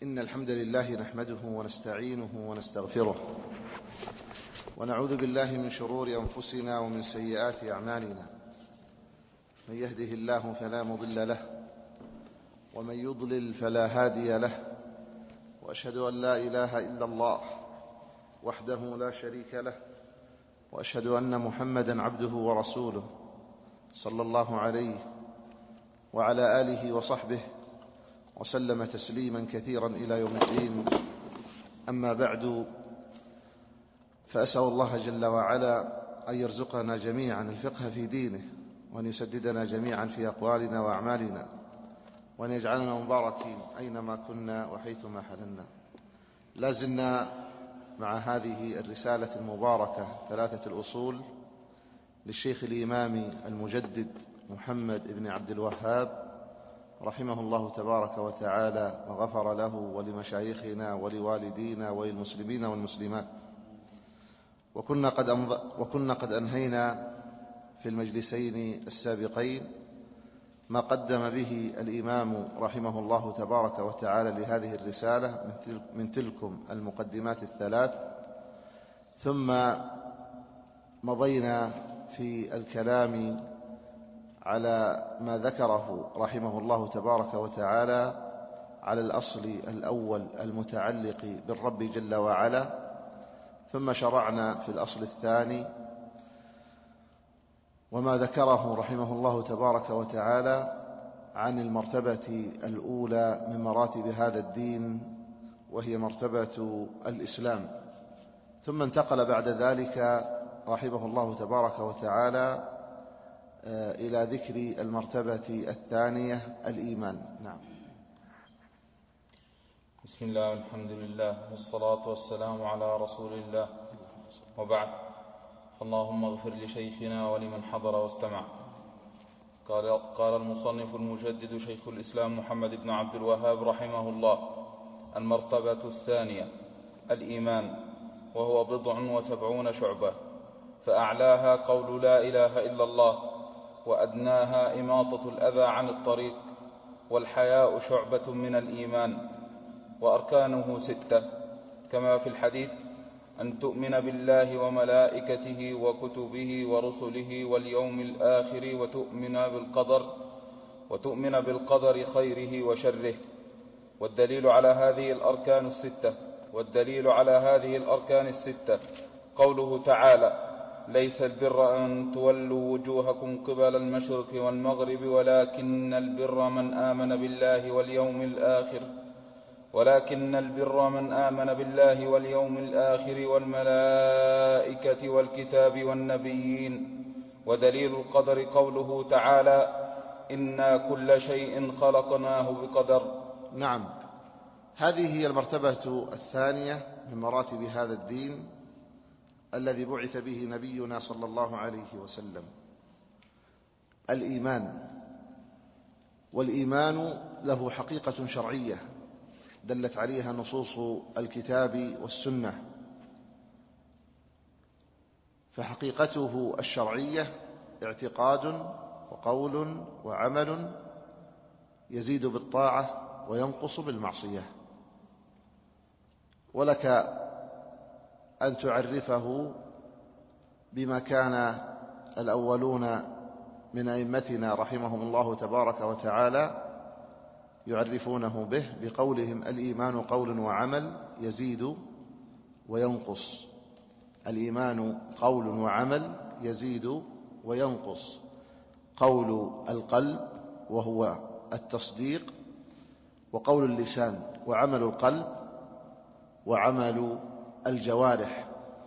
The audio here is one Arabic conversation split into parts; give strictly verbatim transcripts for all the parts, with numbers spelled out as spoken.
إن الحمد لله نحمده ونستعينه ونستغفره ونعوذ بالله من شرور أنفسنا ومن سيئات أعمالنا. من يهده الله فلا مضل له ومن يضلل فلا هادي له، وأشهد أن لا إله إلا الله وحده لا شريك له، وأشهد أن محمدا عبده ورسوله صلى الله عليه وعلى آله وصحبه وسلم تسليما كثيرا إلى يوم الدين. أما بعد، فأسأل الله جل وعلا أن يرزقنا جميعا الفقه في دينه، وأن يسددنا جميعا في أقوالنا وأعمالنا، وأن يجعلنا مباركين أينما كنا وحيثما حللنا. لازلنا مع هذه الرسالة المباركة ثلاثة الأصول للشيخ الإمام المجدد محمد بن عبد الوهاب رحمه الله تبارك وتعالى وغفر له ولمشايخنا ولوالدينا وللمسلمين والمسلمات. وكنا قد, وكنا قد أنهينا في المجلسين السابقين ما قدم به الإمام رحمه الله تبارك وتعالى لهذه الرسالة من تلكم المقدمات الثلاث، ثم مضينا في الكلام على ما ذكره رحمه الله تبارك وتعالى على الأصل الأول المتعلق بالرب جل وعلا، ثم شرعنا في الأصل الثاني وما ذكره رحمه الله تبارك وتعالى عن المرتبة الأولى من مراتب هذا الدين، وهي مرتبة الإسلام. ثم انتقل بعد ذلك رحمه الله تبارك وتعالى إلى ذكر المرتبة الثانية الإيمان. نعم. بسم الله والحمد لله والصلاة والسلام على رسول الله، وبعد. اللهم اغفر لشيخنا ولمن حضر واستمع. قال, قال المصنف المجدد شيخ الإسلام محمد بن عبد الوهاب رحمه الله: المرتبة الثانية الإيمان، وهو بضع وسبعون شعبة، فأعلاها قول لا إله إلا الله، وأدناها إماطة الأذى عن الطريق، والحياء شعبة من الإيمان، وأركانه ستة كما في الحديث: أن تؤمن بالله وملائكته وكتبه ورسله واليوم الآخر، وتؤمن بالقدر وتؤمن بالقدر خيره وشره. والدليل على هذه الأركان الستة والدليل على هذه الأركان الستة قوله تعالى: ليس البر أن تولوا وجوهكم قبل المشرق والمغرب، ولكن البر من آمن بالله واليوم الآخر ولكن البر من آمن بالله واليوم الآخر والملائكة والكتاب والنبيين. ودليل القدر قوله تعالى: إنا كل شيء خلقناه بقدر. نعم، هذه هي المرتبة الثانية من مراتب هذا الدين الذي بعث به نبينا صلى الله عليه وسلم، الإيمان. والإيمان له حقيقة شرعية دلت عليها نصوص الكتاب والسنة، فحقيقته الشرعية اعتقاد وقول وعمل يزيد بالطاعة وينقص بالمعصية. ولك أن تعرفه بما كان الأولون من أئمتنا رحمهم الله تبارك وتعالى يعرفونه به بقولهم: الإيمان قول وعمل يزيد وينقص. الإيمان قول وعمل يزيد وينقص. قول القلب وهو التصديق، وقول اللسان، وعمل القلب، وعمل الجوارح.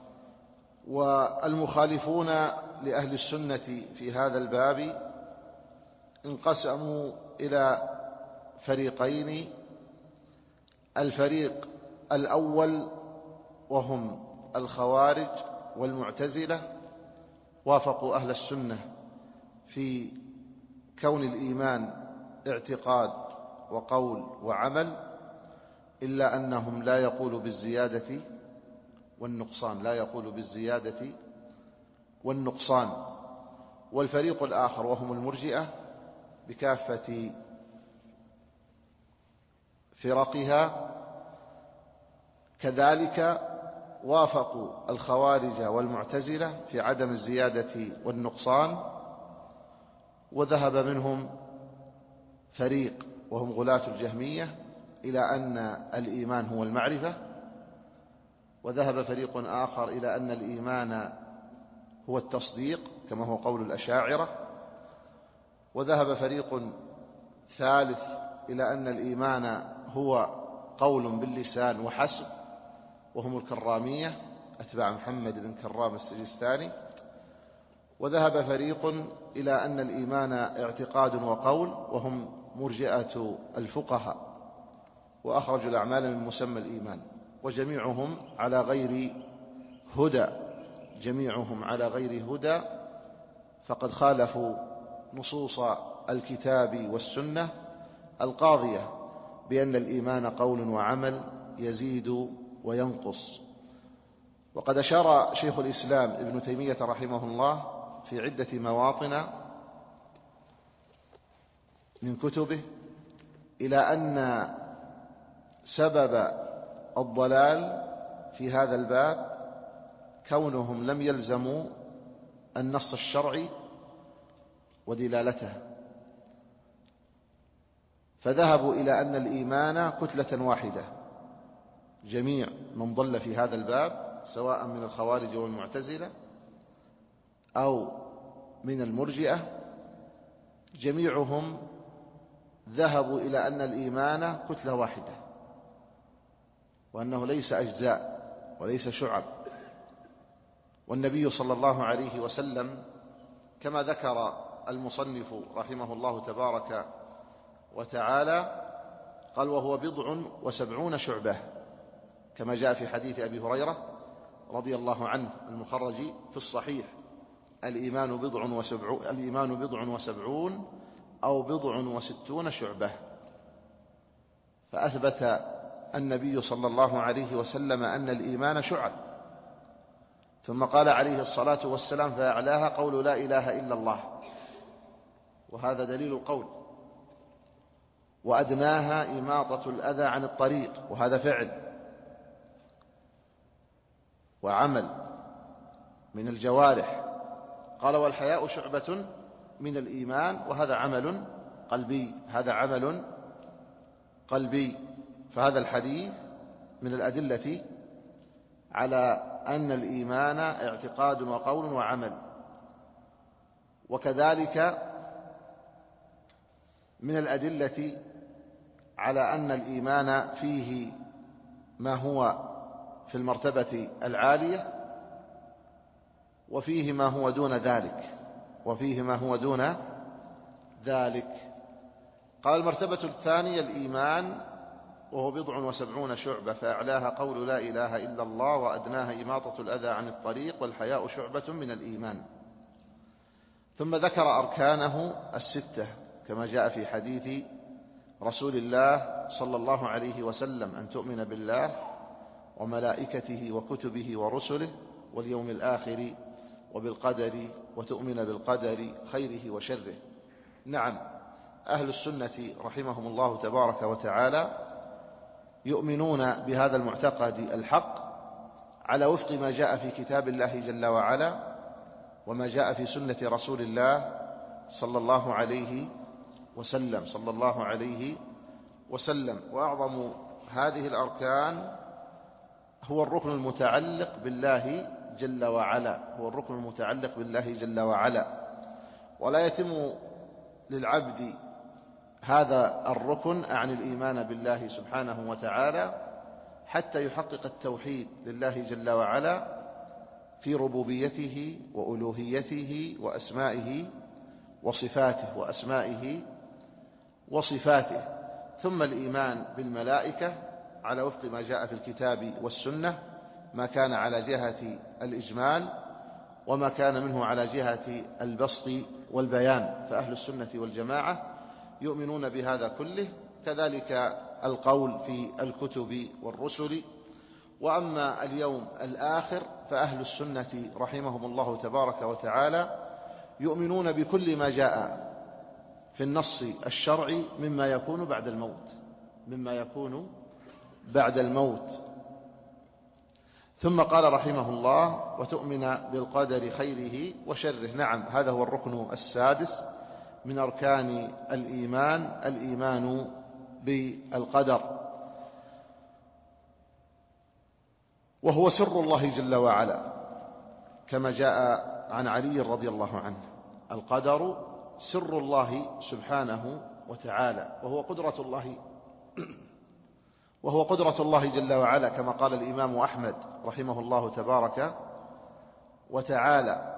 والمخالفون لأهل السنة في هذا الباب انقسموا إلى فريقين: الفريق الأول وهم الخوارج والمعتزلة، وافقوا أهل السنة في كون الإيمان اعتقاد وقول وعمل، إلا أنهم لا يقولوا بالزيادة والنقصان لا يقول بالزيادة والنقصان. والفريق الآخر وهم المرجئة بكافة فرقها كذلك وافقوا الخوارج والمعتزلة في عدم الزيادة والنقصان، وذهب منهم فريق وهم غلاة الجهمية إلى أن الإيمان هو المعرفة، وذهب فريق آخر إلى أن الإيمان هو التصديق كما هو قول الأشاعرة، وذهب فريق ثالث إلى أن الإيمان هو قول باللسان وحسب، وهم الكرامية أتباع محمد بن كرام السجستاني. وذهب فريق إلى أن الإيمان اعتقاد وقول، وهم مرجئة الفقهاء، وأخرجوا الأعمال من مسمى الإيمان، وجميعهم على غير هدى جميعهم على غير هدى فقد خالفوا نصوص الكتاب والسنة القاضية بأن الإيمان قول وعمل يزيد وينقص. وقد أشار شيخ الإسلام ابن تيمية رحمه الله في عدة مواطن من كتبه إلى أن سبب الضلال في هذا الباب كونهم لم يلزموا النص الشرعي ودلالته، فذهبوا إلى أن الإيمان كتلة واحدة. جميع من ضل في هذا الباب سواء من الخوارج والمعتزلة أو من المرجئة جميعهم ذهبوا إلى أن الإيمان كتلة واحدة، وأنه ليس أجزاء وليس شعب. والنبي صلى الله عليه وسلم كما ذكر المصنف رحمه الله تبارك وتعالى قال: وهو بضع وسبعون شعبة، كما جاء في حديث أبي هريرة رضي الله عنه المخرج في الصحيح: الإيمان بضع وسبعون, الإيمان بضع وسبعون أو بضع وستون شعبة. فأثبت النبي صلى الله عليه وسلم أن الإيمان شعب، ثم قال عليه الصلاة والسلام: فأعلاها قول لا إله إلا الله، وهذا دليل القول، وأدناها إماطة الأذى عن الطريق، وهذا فعل وعمل من الجوارح. قال: والحياء شعبة من الإيمان، وهذا عمل قلبي هذا عمل قلبي. فهذا الحديث من الأدلة على أن الإيمان اعتقاد وقول وعمل. وكذلك من الأدلة على أن الإيمان فيه ما هو في المرتبة العالية، وفيه ما هو دون ذلك وفيه ما هو دون ذلك. قال: المرتبة الثانية الإيمان، وهو بضع وسبعون شعبة، فأعلاها قول لا إله إلا الله، وأدناها إماطة الأذى عن الطريق، والحياء شعبة من الإيمان. ثم ذكر أركانه الستة كما جاء في حديث رسول الله صلى الله عليه وسلم: أن تؤمن بالله وملائكته وكتبه ورسله واليوم الآخر وبالقدر، وتؤمن بالقدر خيره وشره. نعم، أهل السنة رحمهم الله تبارك وتعالى يؤمنون بهذا المعتقد الحق على وفق ما جاء في كتاب الله جل وعلا، وما جاء في سنة رسول الله صلى الله عليه وسلم صلى الله عليه وسلم. وأعظم هذه الأركان هو الركن المتعلق بالله جل وعلا هو الركن المتعلق بالله جل وعلا ولا يتم للعبد هذا الركن عن الإيمان بالله سبحانه وتعالى حتى يحقق التوحيد لله جل وعلا في ربوبيته وألوهيته وأسمائه وصفاته وأسمائه وصفاته. ثم الإيمان بالملائكة على وفق ما جاء في الكتاب والسنة، ما كان على جهة الإجمال وما كان منه على جهة البسط والبيان، فأهل السنة والجماعة يؤمنون بهذا كله. كذلك القول في الكتب والرسل. وأما اليوم الآخر فأهل السنة رحمهم الله تبارك وتعالى يؤمنون بكل ما جاء في النص الشرعي مما يكون بعد الموت مما يكون بعد الموت ثم قال رحمه الله: وتؤمن بالقدر خيره وشره. نعم، هذا هو الركن السادس من أركان الإيمان، الإيمان بالقدر، وهو سر الله جل وعلا، كما جاء عن علي رضي الله عنه: القدر سر الله سبحانه وتعالى، وهو قدرة الله وهو قدرة الله جل وعلا، كما قال الإمام أحمد رحمه الله تبارك وتعالى.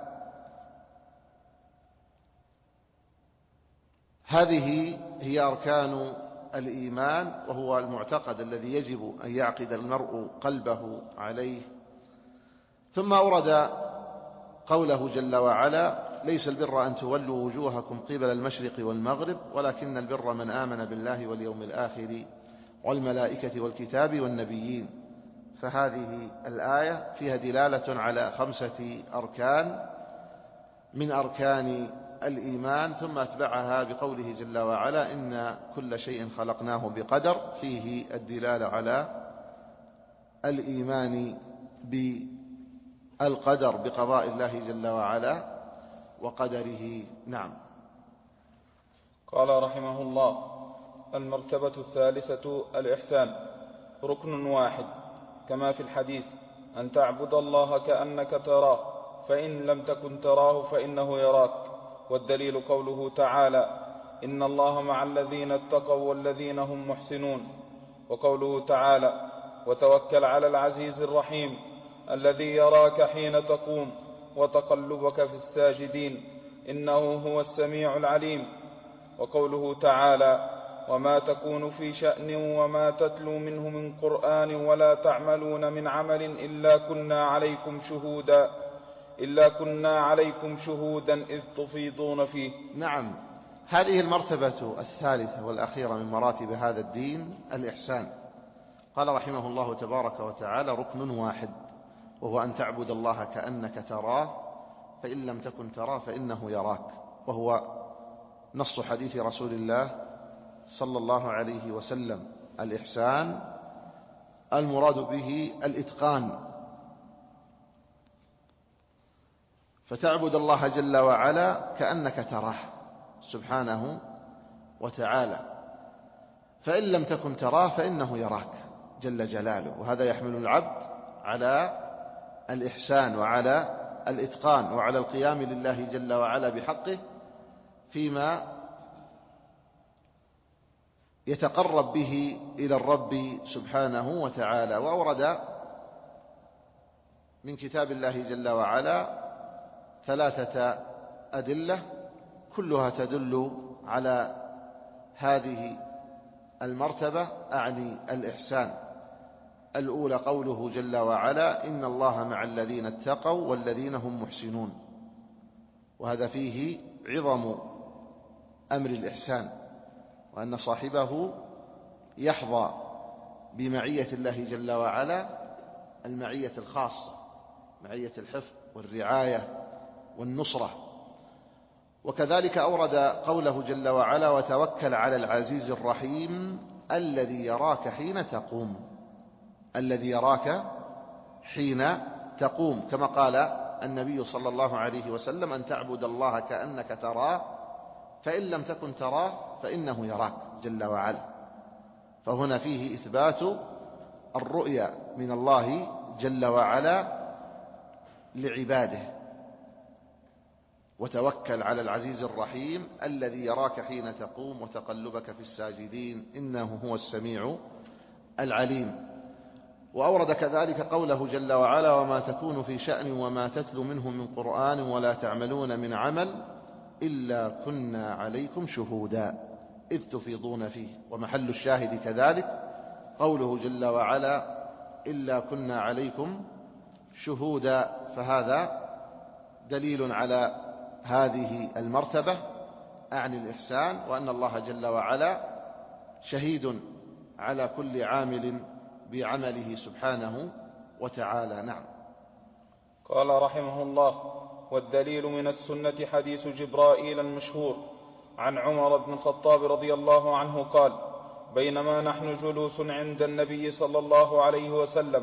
هذه هي أركان الإيمان، وهو المعتقد الذي يجب أن يعقد المرء قلبه عليه. ثم أورد قوله جل وعلا: ليس البر أن تولوا وجوهكم قبل المشرق والمغرب ولكن البر من آمن بالله واليوم الآخر والملائكة والكتاب والنبيين. فهذه الآية فيها دلالة على خمسة أركان من أركان الإيمان، ثم أتبعها بقوله جل وعلا: إن كل شيء خلقناه بقدر، فيه الدلالة على الإيمان بالقدر، بقضاء الله جل وعلا وقدره. نعم. قال رحمه الله: المرتبة الثالثة الإحسان، ركن واحد كما في الحديث: أن تعبد الله كأنك تراه، فإن لم تكن تراه فإنه يراك. والدليل قوله تعالى: إن الله مع الذين اتقوا والذين هم محسنون. وقوله تعالى: وتوكل على العزيز الرحيم الذي يراك حين تقوم وتقلبك في الساجدين إنه هو السميع العليم. وقوله تعالى: وما تكون في شأن وما تتلو منه من قرآن ولا تعملون من عمل إلا كنا عليكم شهودا إلا كنا عليكم شهودا إذ تفيضون فيه. نعم، هذه المرتبة الثالثة والأخيرة من مراتب هذا الدين، الإحسان. قال رحمه الله تبارك وتعالى: ركن واحد، وهو أن تعبد الله كأنك تراه، فإن لم تكن تراه فإنه يراك. وهو نص حديث رسول الله صلى الله عليه وسلم. الإحسان المراد به الإتقان، فتعبد الله جل وعلا كأنك تراه سبحانه وتعالى، فإن لم تكن تراه فإنه يراك جل جلاله. وهذا يحمل العبد على الإحسان وعلى الإتقان وعلى القيام لله جل وعلا بحقه فيما يتقرب به إلى الرب سبحانه وتعالى. وأورد من كتاب الله جل وعلا ثلاثة أدلة كلها تدل على هذه المرتبة، أعني الإحسان. الأولى قوله جل وعلا: إن الله مع الذين اتقوا والذين هم محسنون. وهذا فيه عظم أمر الإحسان، وأن صاحبه يحظى بمعية الله جل وعلا، المعية الخاصة، معية الحفظ والرعاية والنصرة. وكذلك أورد قوله جل وعلا: وتوكل على العزيز الرحيم الذي يراك حين تقوم، الذي يراك حين تقوم، كما قال النبي صلى الله عليه وسلم: أن تعبد الله كأنك تراه، فإن لم تكن تراه فإنه يراك جل وعلا. فهنا فيه إثبات الرؤية من الله جل وعلا لعباده. وتوكل على العزيز الرحيم الذي يراك حين تقوم وتقلبك في الساجدين إنه هو السميع العليم. وأورد كذلك قوله جل وعلا: وما تكون في شأن وما تتلو منه من قرآن ولا تعملون من عمل إلا كنا عليكم شهودا إذ تفيضون فيه. ومحل الشاهد كذلك قوله جل وعلا: إلا كنا عليكم شهودا. فهذا دليل على هذه المرتبة، أعني الإحسان، وأن الله جل وعلا شهيد على كل عامل بعمله سبحانه وتعالى. نعم. قال رحمه الله: والدليل من السنة حديث جبرائيل المشهور عن عمر بن الخطاب رضي الله عنه قال: بينما نحن جلوس عند النبي صلى الله عليه وسلم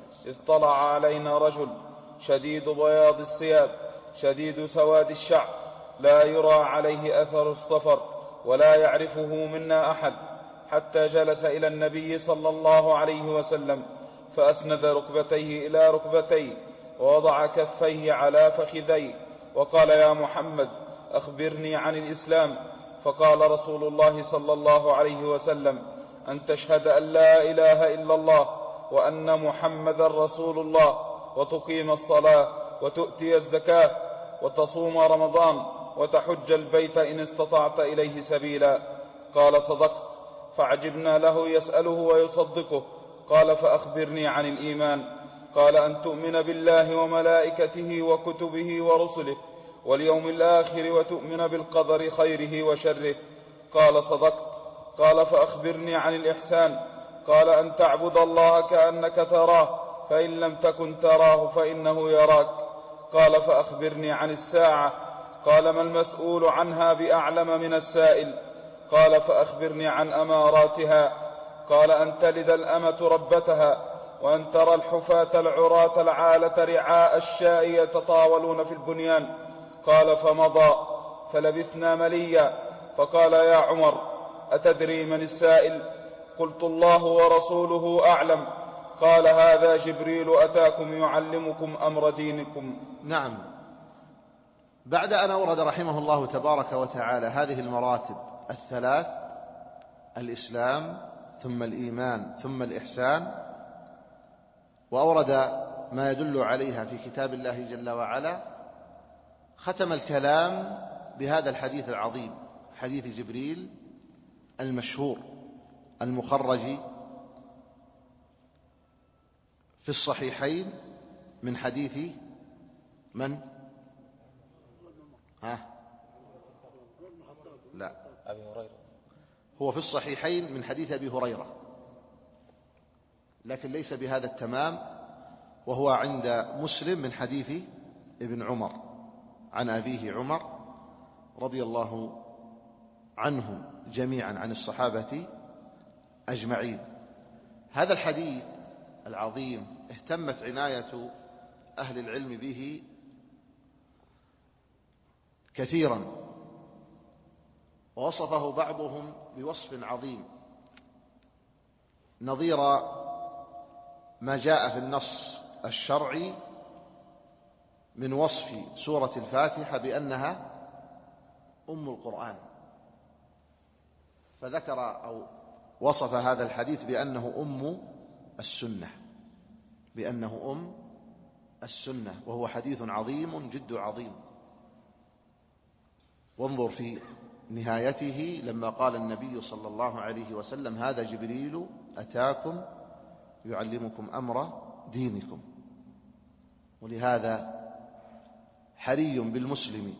إذ طلع علينا رجل شديد بياض الثياب شديد سواد الشعر لا يرى عليه أثر السفر ولا يعرفه منا أحد، حتى جلس إلى النبي صلى الله عليه وسلم فأسند ركبتيه إلى ركبتيه ووضع كفيه على فخذيه وقال: يا محمد أخبرني عن الإسلام. فقال رسول الله صلى الله عليه وسلم: أن تشهد أن لا إله إلا الله وأن محمد رسول الله، وتقيم الصلاة، وتؤتي الزكاة، وتصوم رمضان، وتحج البيت إن استطعت إليه سبيلا. قال: صدقت. فعجبنا له يسأله ويصدقه. قال: فأخبرني عن الإيمان. قال: أن تؤمن بالله وملائكته وكتبه ورسله واليوم الآخر وتؤمن بالقدر خيره وشره. قال: صدقت. قال: فأخبرني عن الإحسان. قال: أن تعبد الله كأنك تراه، فإن لم تكن تراه فإنه يراك. قال: فأخبرني عن الساعة. قال: ما المسؤول عنها بأعلم من السائل. قال: فأخبرني عن أماراتها. قال: أن تلد الأمة ربتها، وأن ترى الحفاة العراة العالة رعاء الشاء يتطاولون في البنيان. قال: فمضى. فلبثنا مليا. فقال: يا عمر أتدري من السائل؟ قلت: الله ورسوله أعلم. قال: هذا جبريل أتاكم يعلمكم أمر دينكم. نعم. بعد أن أورد رحمه الله تبارك وتعالى هذه المراتب الثلاث، الإسلام ثم الإيمان ثم الإحسان، وأورد ما يدل عليها في كتاب الله جل وعلا، ختم الكلام بهذا الحديث العظيم، حديث جبريل المشهور المخرج في الصحيحين من حديث من؟ ها؟ لا، أبي هريرة. هو في الصحيحين من حديث أبي هريرة، لكن ليس بهذا التمام، وهو عند مسلم من حديث ابن عمر عن أبيه عمر رضي الله عنهم جميعا عن الصحابة أجمعين. هذا الحديث العظيم اهتمت عناية أهل العلم به كثيرا، ووصفه بعضهم بوصف عظيم نظير ما جاء في النص الشرعي من وصف سورة الفاتحة بأنها أم القرآن، فذكر أو وصف هذا الحديث بأنه أم السنة، بأنه أم السنة، وهو حديث عظيم جد عظيم. وانظر في نهايته لما قال النبي صلى الله عليه وسلم: هذا جبريل أتاكم يعلمكم أمر دينكم. ولهذا حري بالمسلم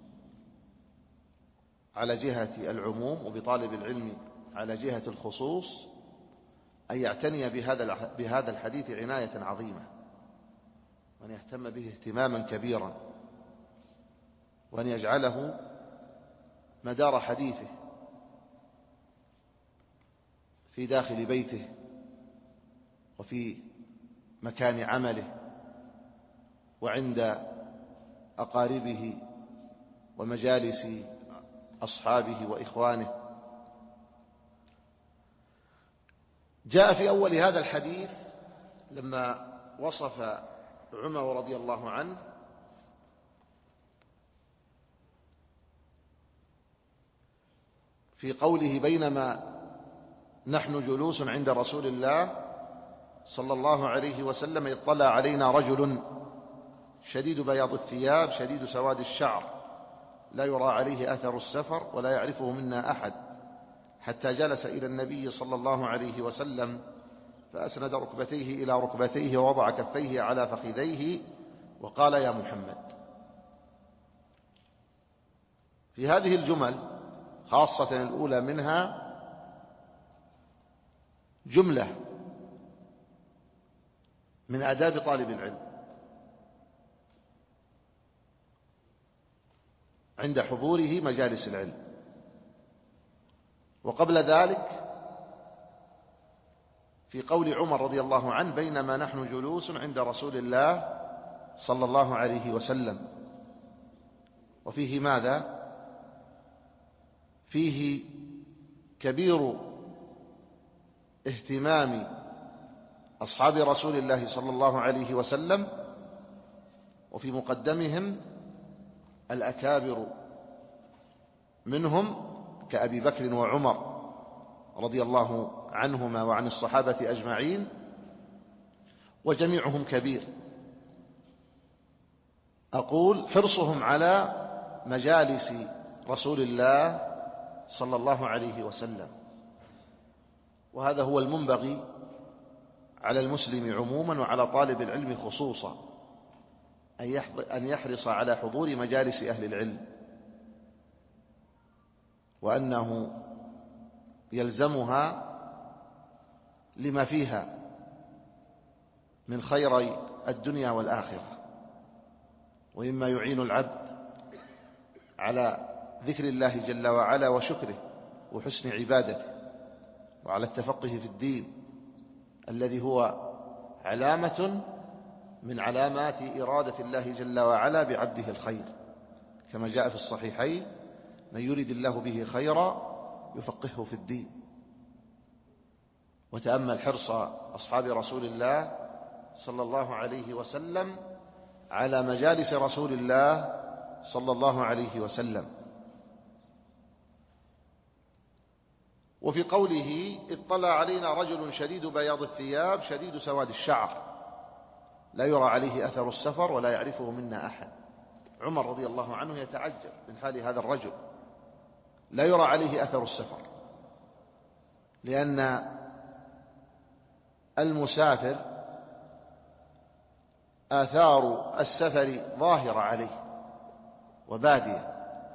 على جهة العموم وبطالب العلم على جهة الخصوص أن يعتني بهذا بهذا الحديث عناية عظيمة، وأن يهتم به اهتماما كبيرا، وأن يجعله مدار حديثه في داخل بيته وفي مكان عمله وعند أقاربه ومجالس أصحابه وإخوانه. جاء في أول هذا الحديث لما وصف عمر رضي الله عنه في قوله: بينما نحن جلوس عند رسول الله صلى الله عليه وسلم اطلع علينا رجل شديد بياض الثياب شديد سواد الشعر لا يرى عليه أثر السفر ولا يعرفه منا أحد، حتى جلس إلى النبي صلى الله عليه وسلم فأسند ركبتيه إلى ركبتيه ووضع كفيه على فخذيه وقال: يا محمد. في هذه الجمل خاصة الأولى منها جملة من آداب طالب العلم عند حضوره مجالس العلم. وقبل ذلك في قول عمر رضي الله عنه: بينما نحن جلوس عند رسول الله صلى الله عليه وسلم. وفيه ماذا؟ فيه كبير اهتمام أصحاب رسول الله صلى الله عليه وسلم، وفي مقدمهم الأكابر منهم كأبي بكر وعمر رضي الله عنهما وعن الصحابة أجمعين، وجميعهم كبير. أقول حرصهم على مجالس رسول الله صلى الله عليه وسلم، وهذا هو المنبغي على المسلم عموما وعلى طالب العلم خصوصا، أن يحرص على حضور مجالس أهل العلم، وأنه يلزمها لما فيها من خير الدنيا والآخرة، ومما يعين العبد على ذكر الله جل وعلا وشكره وحسن عبادته، وعلى التفقه في الدين الذي هو علامة من علامات إرادة الله جل وعلا بعبده الخير، كما جاء في الصحيحين: من يريد الله به خيرا يفقهه في الدين. وتأمل حرص أصحاب رسول الله صلى الله عليه وسلم على مجالس رسول الله صلى الله عليه وسلم. وفي قوله: اطلع علينا رجل شديد بياض الثياب شديد سواد الشعر لا يرى عليه أثر السفر ولا يعرفه منا أحد. عمر رضي الله عنه يتعجب من حال هذا الرجل، لا يرى عليه أثر السفر، لأن المسافر آثار السفر ظاهرة عليه وبادية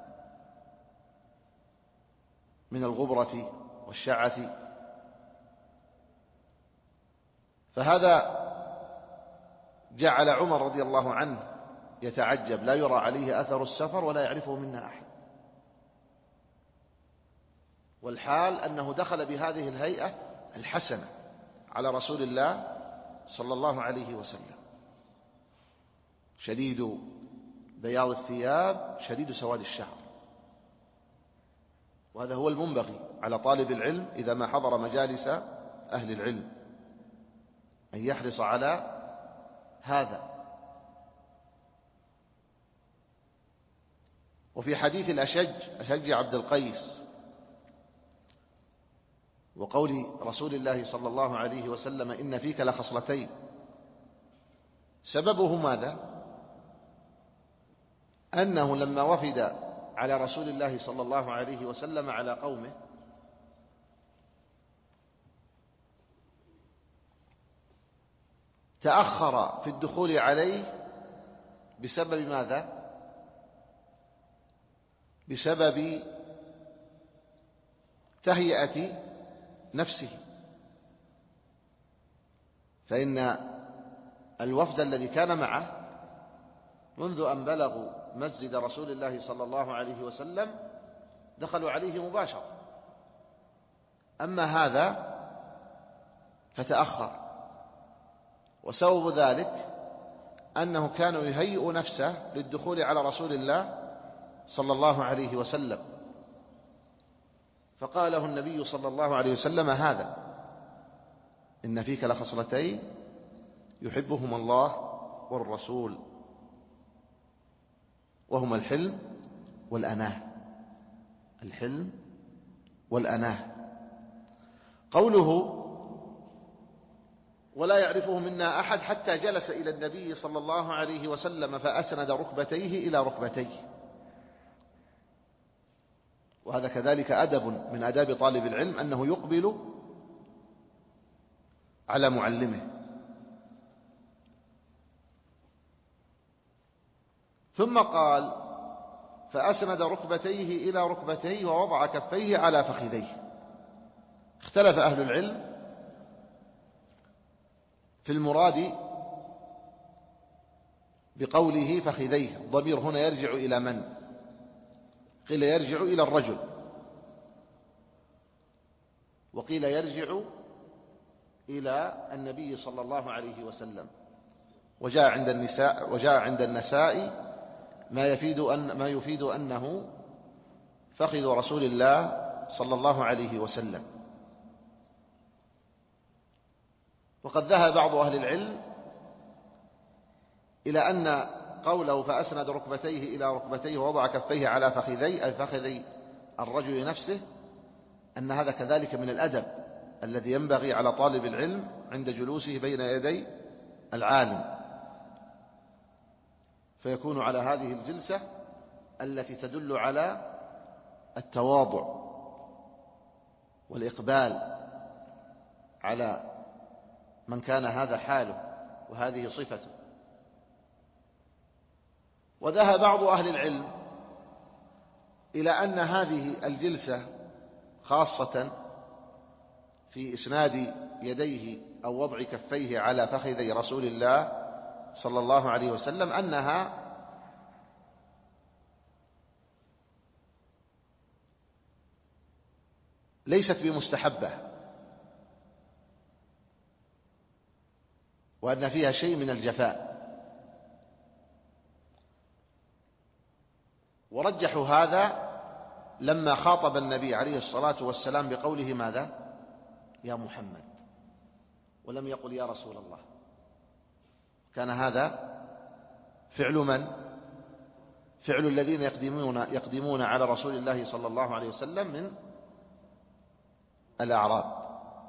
من الغبرة والشعث، فهذا جعل عمر رضي الله عنه يتعجب، لا يرى عليه أثر السفر ولا يعرفه منا أحد، والحال أنه دخل بهذه الهيئة الحسنة على رسول الله صلى الله عليه وسلم: شديد بياض الثياب شديد سواد الشعر. وهذا هو المنبغي على طالب العلم إذا ما حضر مجالس أهل العلم، أن يحرص على هذا. وفي حديث الأشج أشج عبد القيس وقول رسول الله صلى الله عليه وسلم: إن فيك لخصلتين، سببه ماذا؟ أنه لما وفد على رسول الله صلى الله عليه وسلم على قومه تأخر في الدخول عليه بسبب ماذا؟ بسبب تهيئة نفسه، فإن الوفد الذي كان معه منذ أن بلغوا مسجد رسول الله صلى الله عليه وسلم دخلوا عليه مباشرة، أما هذا فتأخر، وسبب ذلك أنه كان يهيئ نفسه للدخول على رسول الله صلى الله عليه وسلم، فقال له النبي صلى الله عليه وسلم: هذا إن فيك لخصلتين يحبهما الله والرسول، وهما الحلم والأناه. الحلم والأناه. قوله: ولا يعرفه منا أحد، حتى جلس إلى النبي صلى الله عليه وسلم فأسند ركبتيه إلى ركبتيه. وهذا كذلك أدب من آداب طالب العلم، أنه يقبل على معلمه. ثم قال: فأسند ركبتيه إلى ركبتيه ووضع كفيه على فخذيه. اختلف أهل العلم في المراد بقوله فخذيه، الضمير هنا يرجع إلى من؟ قيل يرجع إلى الرجل، وقيل يرجع إلى النبي صلى الله عليه وسلم. وجاء عند النساء وجاء عند النساء ما يفيد أن ما يفيد أنه فخذ رسول الله صلى الله عليه وسلم. وقد ذهب بعض أهل العلم إلى أن قوله فأسند ركبتيه إلى ركبتيه ووضع كفيه على فخذي أي فخذي الرجل نفسه، أن هذا كذلك من الأدب الذي ينبغي على طالب العلم عند جلوسه بين يدي العالم، فيكون على هذه الجلسة التي تدل على التواضع والإقبال على من كان هذا حاله وهذه صفته. وذهب بعض أهل العلم إلى أن هذه الجلسة خاصة في إسناد يديه أو وضع كفيه على فخذي رسول الله صلى الله عليه وسلم أنها ليست بمستحبة، وأن فيها شيء من الجفاء. ورجحوا هذا لما خاطب النبي عليه الصلاة والسلام بقوله ماذا؟ يا محمد، ولم يقل يا رسول الله. كان هذا فعل من؟ فعل الذين يقدمون يقدمون على رسول الله صلى الله عليه وسلم من الأعراب.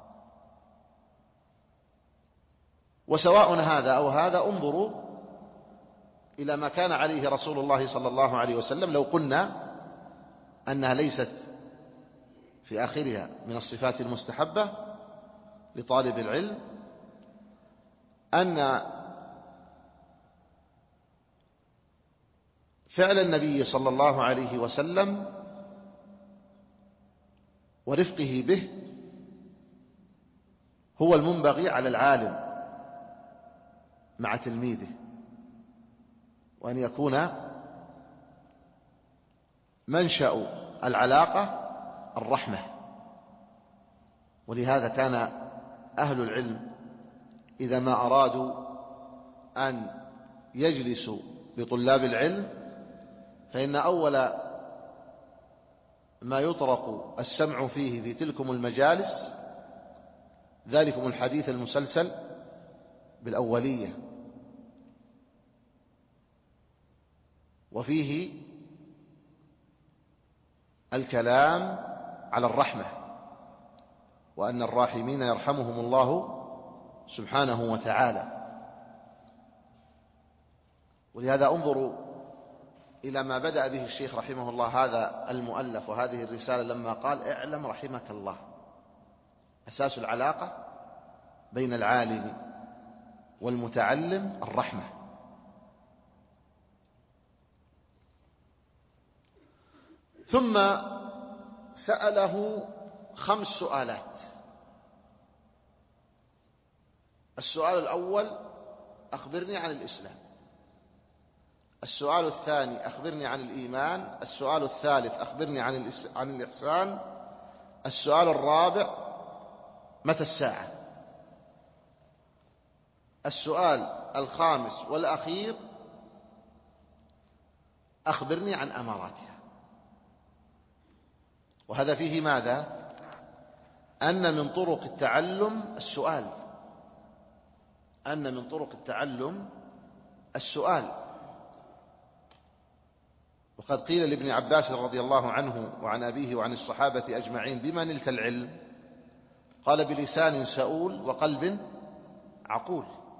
وسواء هذا أو هذا، انظروا إلى ما كان عليه رسول الله صلى الله عليه وسلم. لو قلنا أنها ليست في آخرها من الصفات المستحبة لطالب العلم، أن فعل النبي صلى الله عليه وسلم ورفقه به هو المنبغي على العالم مع تلميذه، وأن يكون منشأ العلاقة الرحمة. ولهذا كان أهل العلم إذا ما أرادوا أن يجلسوا بطلاب العلم فإن أول ما يطرق السمع فيه في تلكم المجالس ذلكم الحديث المسلسل بالأولية، وفيه الكلام على الرحمة، وأن الراحمين يرحمهم الله سبحانه وتعالى. ولهذا انظروا إلى ما بدأ به الشيخ رحمه الله هذا المؤلف وهذه الرسالة لما قال اعلم رحمك الله، أساس العلاقة بين العالم والمتعلم الرحمة. ثم سأله خمس سؤالات. السؤال الأول أخبرني عن الإسلام. السؤال الثاني أخبرني عن الإيمان. السؤال الثالث أخبرني عن عن الإحسان. السؤال الرابع متى الساعة. السؤال الخامس والأخير أخبرني عن أماراتها. وهذا فيه ماذا؟ أن من طرق التعلم السؤال، أن من طرق التعلم السؤال. وقد قيل لابن عباس رضي الله عنه وعن أبيه وعن الصحابة أجمعين بما نلت العلم؟ قال بلسان سؤول وقلب عقول.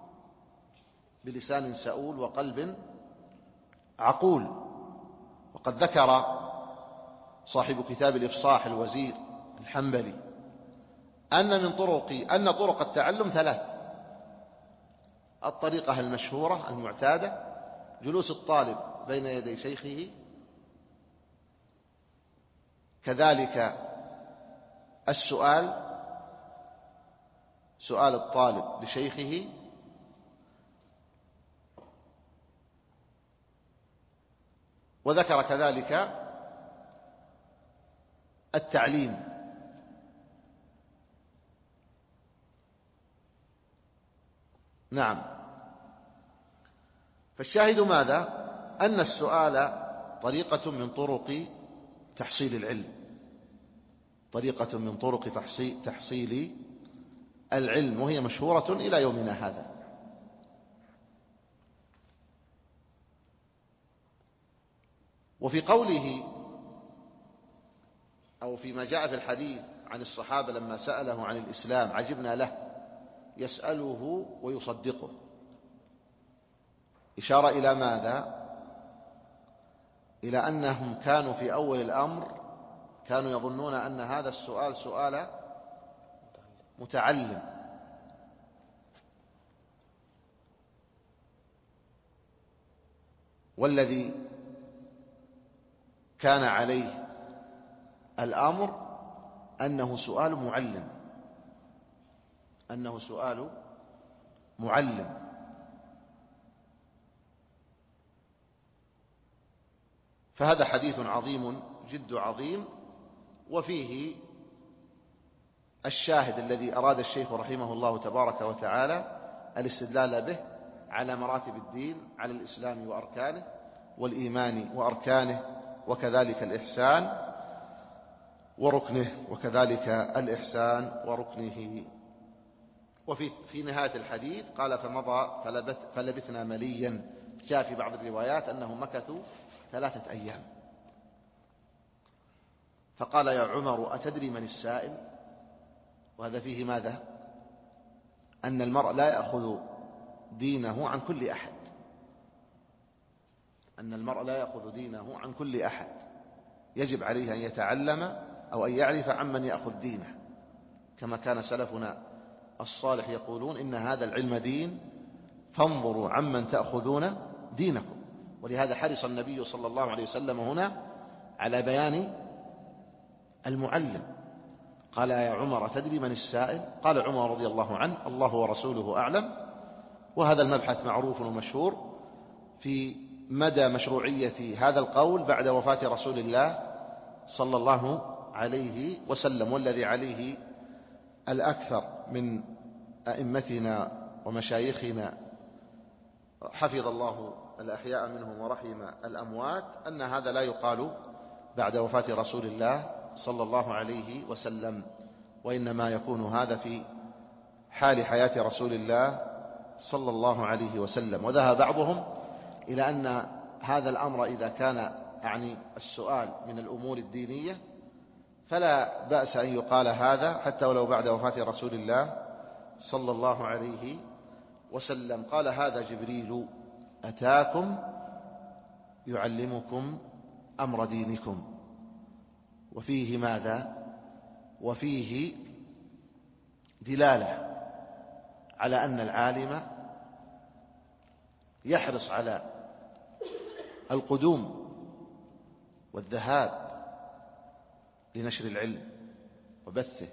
بلسان سؤول وقلب عقول. وقد ذكر صاحب كتاب الإفصاح الوزير الحنبلي أن من طرق أن طرق التعلم ثلاث. الطريقة المشهورة المعتادة جلوس الطالب بين يدي شيخه، كذلك السؤال، سؤال الطالب لشيخه، وذكر كذلك التعليم. نعم. فالشاهد ماذا؟ أن السؤال طريقة من طرق تحصيل العلم، طريقة من طرق تحصيل العلم، وهي مشهورة إلى يومنا هذا. وفي قوله أو فيما جاء في الحديث عن الصحابة لما سأله عن الإسلام عجبنا له يسأله ويصدقه، إشارة إلى ماذا؟ إلى أنهم كانوا في أول الأمر كانوا يظنون أن هذا السؤال سؤال متعلم، والذي كان عليه الأمر أنه سؤال معلم، أنه سؤال معلم. فهذا حديث عظيم جد عظيم، وفيه الشاهد الذي أراد الشيخ رحمه الله تبارك وتعالى الاستدلال به على مراتب الدين، على الإسلام وأركانه، والإيمان وأركانه، وكذلك الإحسان وركنه، وكذلك الإحسان وركنه. وفي في نهاية الحديث قال فمضى فلبث فلبثنا مليا، جاء في بعض الروايات أنهم مكثوا ثلاثة أيام. فقال يا عمر أتدري من السائل؟ وهذا فيه ماذا؟ أن المرء لا يأخذ دينه عن كل أحد، أن المرء لا يأخذ دينه عن كل أحد، يجب عليه أن يتعلم أو أن يعرف عمن يأخذ دينه، كما كان سلفنا الصالح يقولون إن هذا العلم دين فانظروا عمن تأخذون دينكم. ولهذا حرص النبي صلى الله عليه وسلم هنا على بيان المعلم. قال يا عمر تدري من السائل؟ قال عمر رضي الله عنه الله ورسوله أعلم. وهذا المبحث معروف ومشهور في مدى مشروعية هذا القول بعد وفاة رسول الله صلى الله عليه وسلم، والذي عليه الأكثر من أئمتنا ومشايخنا حفظ الله الأحياء منهم ورحم الأموات، أن هذا لا يقال بعد وفاة رسول الله صلى الله عليه وسلم، وإنما يكون هذا في حال حياة رسول الله صلى الله عليه وسلم. وذهب بعضهم إلى أن هذا الأمر إذا كان يعني السؤال من الأمور الدينية فلا بأس أن يقال هذا حتى ولو بعد وفاة رسول الله صلى الله عليه وسلم. قال هذا جبريل أتاكم يعلمكم أمر دينكم. وفيه ماذا؟ وفيه دلالة على أن العالم يحرص على القدوم والذهاب لنشر العلم وبثه.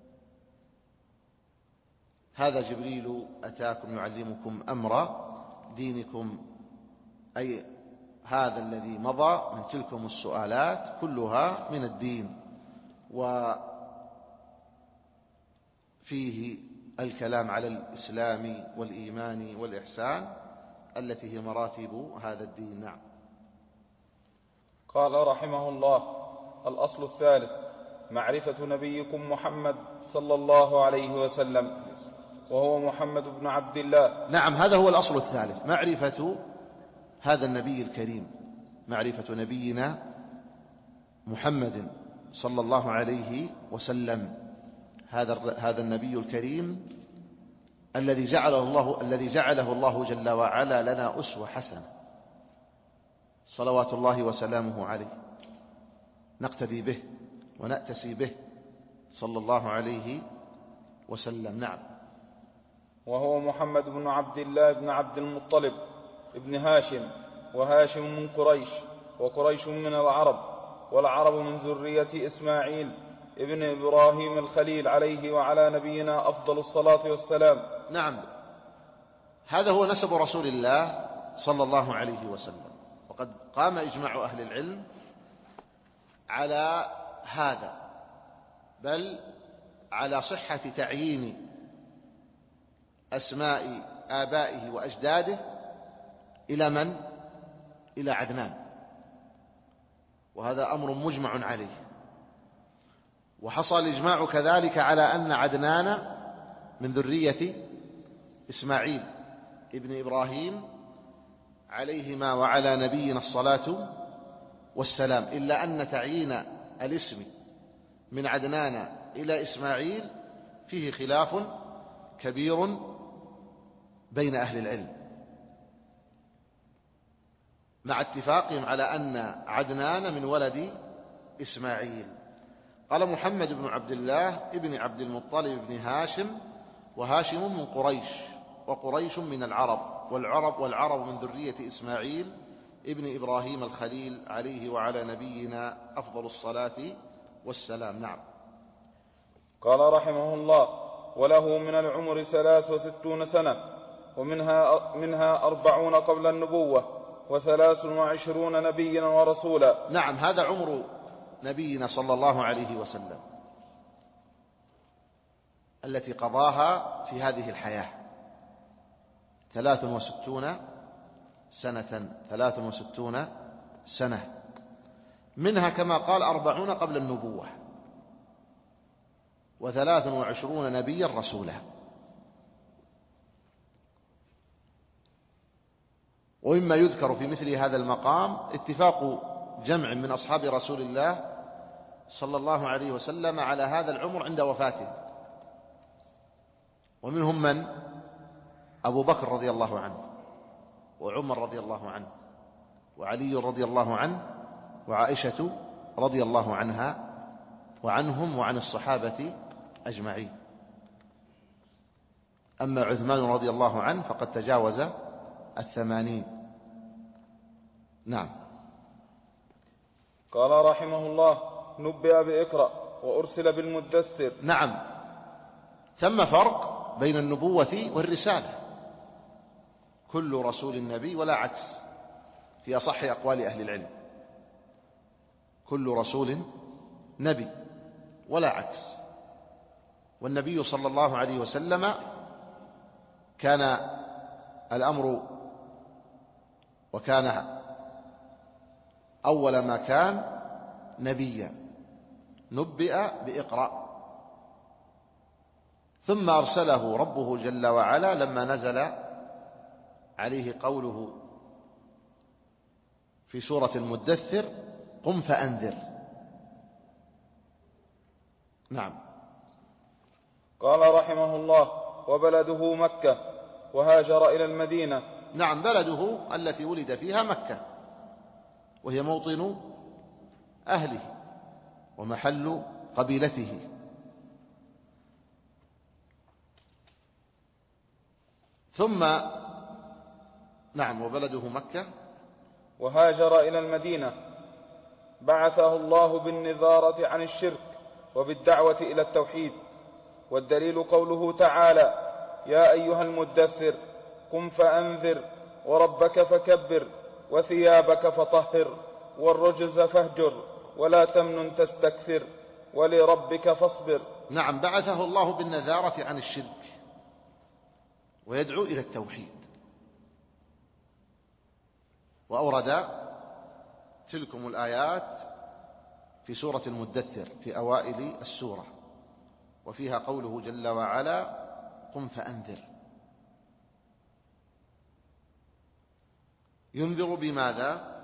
هذا جبريل أتاكم يعلمكم أمر دينكم، أي هذا الذي مضى من تلكم السؤالات كلها من الدين، وفيه الكلام على الإسلام والإيمان والإحسان التي هي مراتب هذا الدين. نعم. قال رحمه الله: الأصل الثالث معرفة نبيكم محمد صلى الله عليه وسلم، وهو محمد بن عبد الله. نعم، هذا هو الأصل الثالث، معرفة هذا النبي الكريم، معرفة نبينا محمد صلى الله عليه وسلم، هذا هذا النبي الكريم الذي جعله الله الذي جعله الله جل وعلا لنا أسوة حسنة، صلوات الله وسلامه عليه، نقتدي به ونأتسي به صلى الله عليه وسلم. نعم. وهو محمد بن عبد الله بن عبد المطلب ابن هاشم، وهاشم من قريش، وقريش من العرب، والعرب من ذرية إسماعيل ابن إبراهيم الخليل عليه وعلى نبينا أفضل الصلاة والسلام. نعم، هذا هو نسب رسول الله صلى الله عليه وسلم، وقد قام إجماع أهل العلم على هذا، بل على صحة تعيين أسماء آبائه وأجداده إلى من؟ إلى عدنان، وهذا أمر مجمع عليه. وحصل الإجماع كذلك على أن عدنان من ذرية إسماعيل ابن إبراهيم عليهما وعلى نبينا الصلاة والسلام، إلا أن تعيين الاسم من عدنان إلى إسماعيل فيه خلاف كبير بين أهل العلم، مع اتفاقهم على أن عدنان من ولد إسماعيل. قال محمد بن عبد الله ابن عبد المطلب بن هاشم، وهاشم من قريش، وقريش من العرب، والعرب والعرب من ذرية إسماعيل ابن إبراهيم الخليل عليه وعلى نبينا أفضل الصلاة والسلام. نعم. قال رحمه الله: وله من العمر ثلاث وستون سنة، ومنها منها أربعون قبل النبوة، وثلاث وعشرون نبيا ورسولا. نعم، هذا عمر نبينا صلى الله عليه وسلم التي قضاها في هذه الحياة، ثلاث وستون سنة ثلاث وستون سنة، منها كما قال أربعون قبل النبوة، وثلاث وعشرون نبيا رسولا. ومما يذكر في مثل هذا المقام اتفاق جمع من أصحاب رسول الله صلى الله عليه وسلم على هذا العمر عند وفاته، ومنهم من؟ أبو بكر رضي الله عنه، وعمر رضي الله عنه، وعلي رضي الله عنه، وعائشة رضي الله عنها وعنهم وعن الصحابة أجمعين. أما عثمان رضي الله عنه فقد تجاوز الثمانين. نعم. قال رحمه الله: نبئ بإقرأ وأرسل بالمدثر. نعم، ثم فرق بين النبوة والرسالة، كل رسول نبي ولا عكس في أصح أقوال أهل العلم، كل رسول نبي ولا عكس. والنبي صلى الله عليه وسلم كان الأمر وكان أول ما كان نبيا، نبئ بإقرأ، ثم أرسله ربه جل وعلا لما نزل عليه قوله في سورة المدثر: قم فأنذر. نعم. قال رحمه الله: وبلده مكة، وهاجر إلى المدينة. نعم، بلده التي ولد فيها مكة، وهي موطن أهله ومحل قبيلته. ثم نعم، وبلده مكة، وهاجر إلى المدينة، بعثه الله بالنذارة عن الشرك وبالدعوة إلى التوحيد. والدليل قوله تعالى: يا أيها المدثر قم فأنذر وربك فكبر وثيابك فطهر والرجز فاهجر ولا تمنن تستكثر ولربك فاصبر. نعم، بعثه الله بالنذارة عن الشرك ويدعو إلى التوحيد. وأورد تلكم الآيات في سورة المدثر في أوائل السورة، وفيها قوله جل وعلا: قم فأنذر. ينذر بماذا؟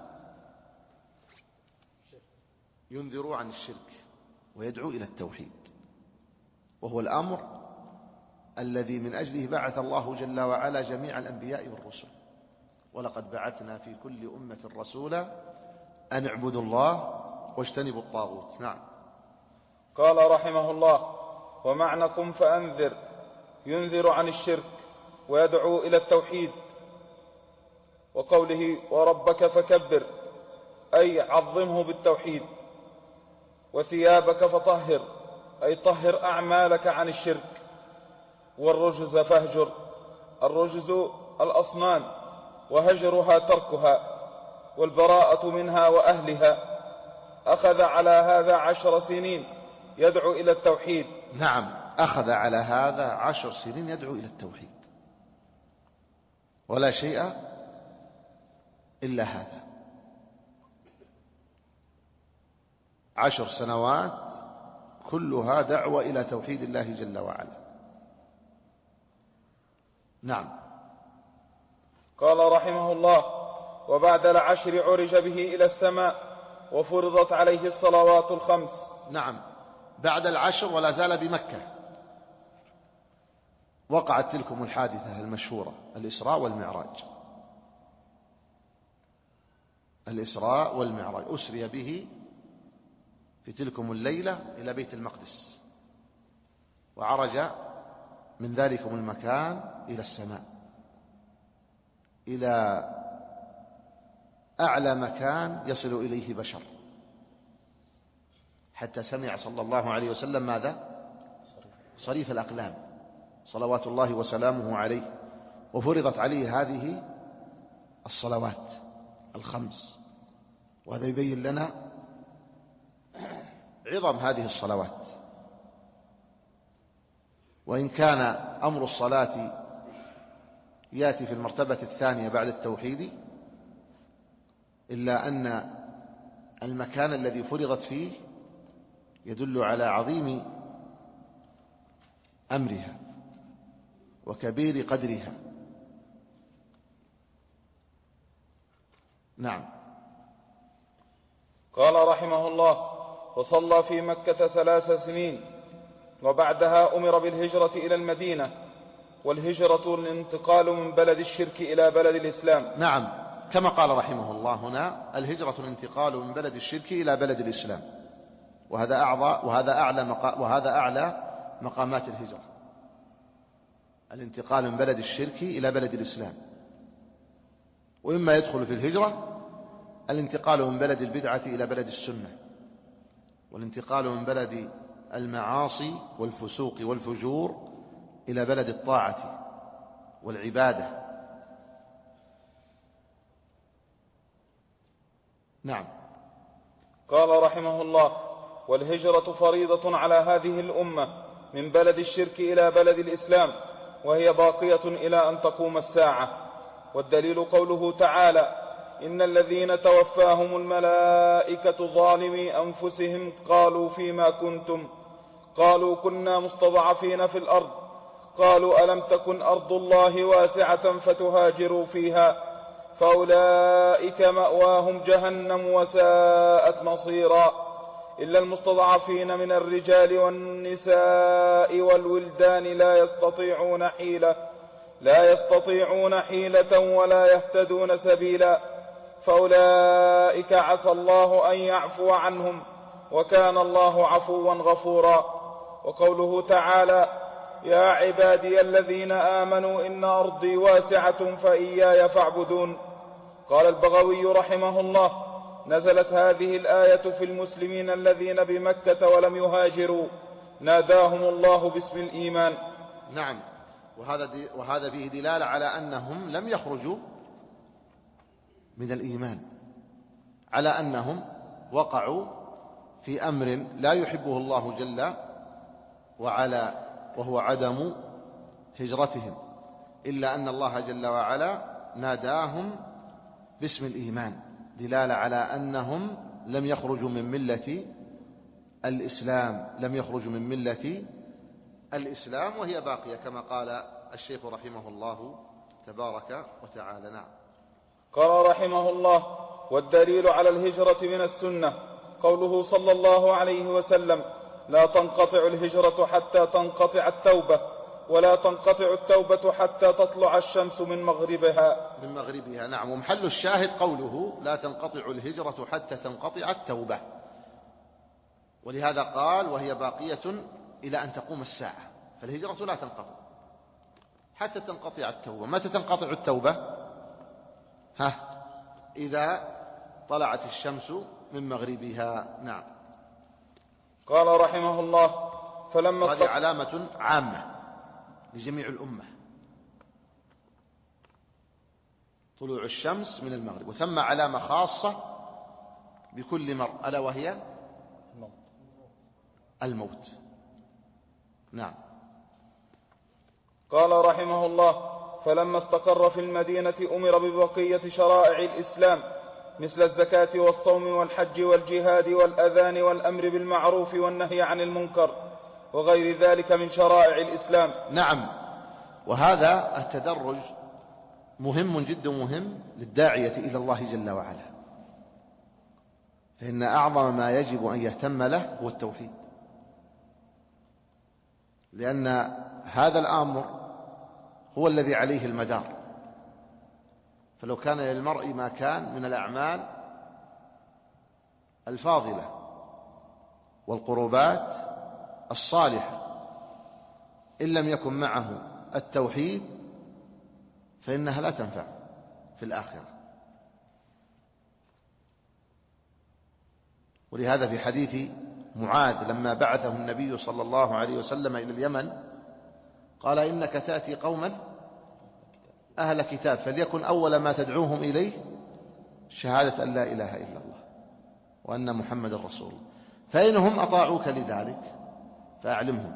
ينذر عن الشرك ويدعو إلى التوحيد، وهو الأمر الذي من أجله بعث الله جل وعلا جميع الأنبياء والرسل. ولقد بعثنا في كل أمة رسولا أن اعبدوا الله واجتنبوا الطاغوت. نعم. قال رحمه الله: ومعنى قم فأنذر ينذر عن الشرك ويدعو إلى التوحيد. وقوله وربك فكبر أي عظمه بالتوحيد. وثيابك فطهر أي طهر أعمالك عن الشرك. والرجز فاهجر، الرجز الأصنام، وهجرها تركها والبراءة منها وأهلها. أخذ على هذا عشر سنين يدعو إلى التوحيد. نعم، أخذ على هذا عشر سنين يدعو إلى التوحيد. ولا شيء إلا هذا. عشر سنوات كلها دعوة إلى توحيد الله جل وعلا. نعم. قال رحمه الله: وبعد العشر عرج به إلى السماء وفرضت عليه الصلوات الخمس. نعم، بعد العشر ولا زال بمكة. وقعت تلكم الحادثة المشهورة، الإسراء والمعراج. الإسراء والمعراج أسري به في تلكم الليلة إلى بيت المقدس، وعرج من ذلكم المكان إلى السماء، إلى أعلى مكان يصل إليه بشر، حتى سمع صلى الله عليه وسلم ماذا؟ صريف الأقلام صلوات الله وسلامه عليه، وفرضت عليه هذه الصلوات الخمس. وهذا يبين لنا عظم هذه الصلوات. وإن كان أمر الصلاة يأتي في المرتبة الثانية بعد التوحيد، إلا أن المكان الذي فرضت فيه يدل على عظيم أمرها وكبير قدرها. نعم. قال رحمه الله: وصلى في مكة ثلاث سنين، وبعدها أمر بالهجرة إلى المدينة، والهجرة الانتقال من بلد الشرك إلى بلد الإسلام. نعم، كما قال رحمه الله هنا: الهجرة الانتقال من بلد الشرك إلى بلد الإسلام. وهذا أعظى وهذا أعلى مقا وهذا أعلى مقامات الهجرة، الانتقال من بلد الشرك إلى بلد الإسلام. وإما يدخل في الهجرة الانتقال من بلد البدعة إلى بلد السنة، والانتقال من بلد المعاصي والفسوق والفجور إلى بلد الطاعة والعبادة. نعم. قال رحمه الله: والهجرة فريضة على هذه الأمة من بلد الشرك إلى بلد الإسلام، وهي باقية إلى أن تقوم الساعة. والدليل قوله تعالى: إن الذين توفاهم الملائكة ظالمي أنفسهم قالوا فيما كنتم؟ قالوا كنا مستضعفين في الأرض. قالوا ألم تكن أرض الله واسعة فتهاجروا فيها؟ فأولئك مأواهم جهنم وساءت مصيرا. إلا المستضعفين من الرجال والنساء والولدان لا يستطيعون حيلة لا يستطيعون حيلة ولا يهتدون سبيلا، فأولئك عسى الله أن يعفو عنهم، وكان الله عفوا غفورا. وقوله تعالى: يا عبادي الذين آمنوا إن أرضي واسعة فإياي فاعبدون. قال البغوي رحمه الله: نزلت هذه الآية في المسلمين الذين بمكة ولم يهاجروا، ناداهم الله باسم الإيمان. نعم. وهذا وهذا فيه دلالة على أنهم لم يخرجوا من الإيمان، على أنهم وقعوا في أمر لا يحبه الله جل وعلا، وهو عدم هجرتهم، إلا أن الله جل وعلا ناداهم باسم الإيمان، دلالة على أنهم لم يخرجوا من ملة الإسلام لم يخرجوا من ملة الإسلام وهي باقية كما قال الشيخ رحمه الله تبارك وتعالى. نعم. قال رحمه الله: والدليل على الهجرة من السنة قوله صلى الله عليه وسلم: لا تنقطع الهجرة حتى تنقطع التوبة، ولا تنقطع التوبة حتى تطلع الشمس من مغربها من مغربها. نعم. ومحل الشاهد قوله: لا تنقطع الهجرة حتى تنقطع التوبة، ولهذا قال: وهي باقية إلى أن تقوم الساعة. فالهجرة لا تنقطع حتى تنقطع التوبة. متى تنقطع التوبة؟ ها إذا طلعت الشمس من مغربها. نعم. قال رحمه الله: فلما هذه علامة عامة لجميع الأمة، طلوع الشمس من المغرب. وثم علامة خاصة بكل مرء، ألا وهي الموت. نعم. قال رحمه الله: فلما استقر في المدينة أمر ببقية شرائع الإسلام مثل الزكاة والصوم والحج والجهاد والأذان والأمر بالمعروف والنهي عن المنكر وغير ذلك من شرائع الإسلام. نعم، وهذا التدرج مهم جدا مهم للداعية إلى الله جل وعلا، فإن أعظم ما يجب أن يهتم له هو التوحيد، لأن هذا الأمر هو الذي عليه المدار. فلو كان للمرء ما كان من الأعمال الفاضلة والقربات الصالحة، إن لم يكن معه التوحيد فإنها لا تنفع في الآخرة. ولهذا في حديث معاذ لما بعثه النبي صلى الله عليه وسلم إلى اليمن قال: إنك تأتي قوما أهل كتاب فليكن أول ما تدعوهم إليه شهادة أن لا إله إلا الله وأن محمد رسول الله، فإنهم أطاعوك لذلك فأعلمهم.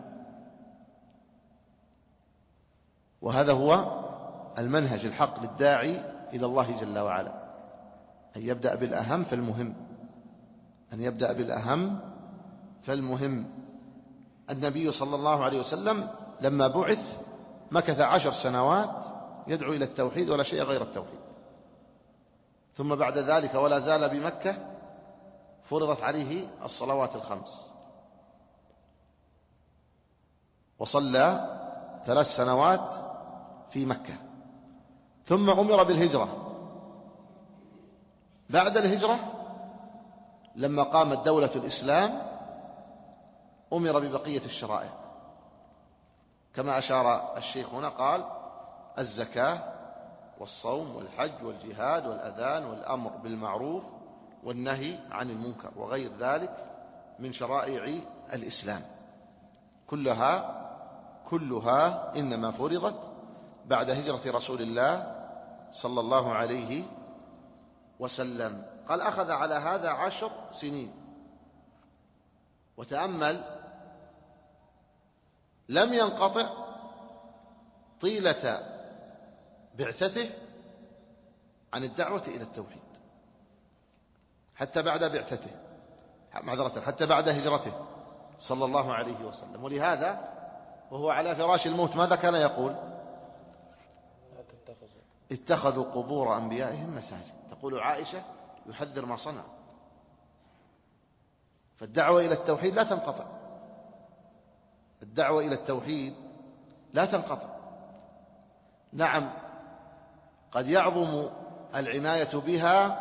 وهذا هو المنهج الحق للداعي إلى الله جل وعلا، أن يبدأ بالأهم فالمهم، أن يبدأ بالأهم فالمهم. النبي صلى الله عليه وسلم لما بعث مكث عشر سنوات يدعو إلى التوحيد ولا شيء غير التوحيد، ثم بعد ذلك ولا زال بمكة فرضت عليه الصلوات الخمس، وصلى ثلاث سنوات في مكة، ثم أمر بالهجرة. بعد الهجرة لما قامت دولة الإسلام أمر ببقية الشرائع كما أشار الشيخ هنا، قال: الزكاة والصوم والحج والجهاد والأذان والأمر بالمعروف والنهي عن المنكر وغير ذلك من شرائع الإسلام، كلها كلها إنما فرضت بعد هجرة رسول الله صلى الله عليه وسلم. قال: أخذ على هذا عشر سنين. وتأمل، لم ينقطع طيلة بعثته عن الدعوة إلى التوحيد حتى بعد بعثته، معذرة، حتى بعد هجرته صلى الله عليه وسلم. ولهذا وهو على فراش الموت ماذا كان يقول؟ اتخذوا قبور أنبيائهم مساجد. تقول عائشة: يحذر ما صنع. فالدعوة إلى التوحيد لا تنقطع، الدعوة إلى التوحيد لا تنقطع. نعم، قد يعظم العناية بها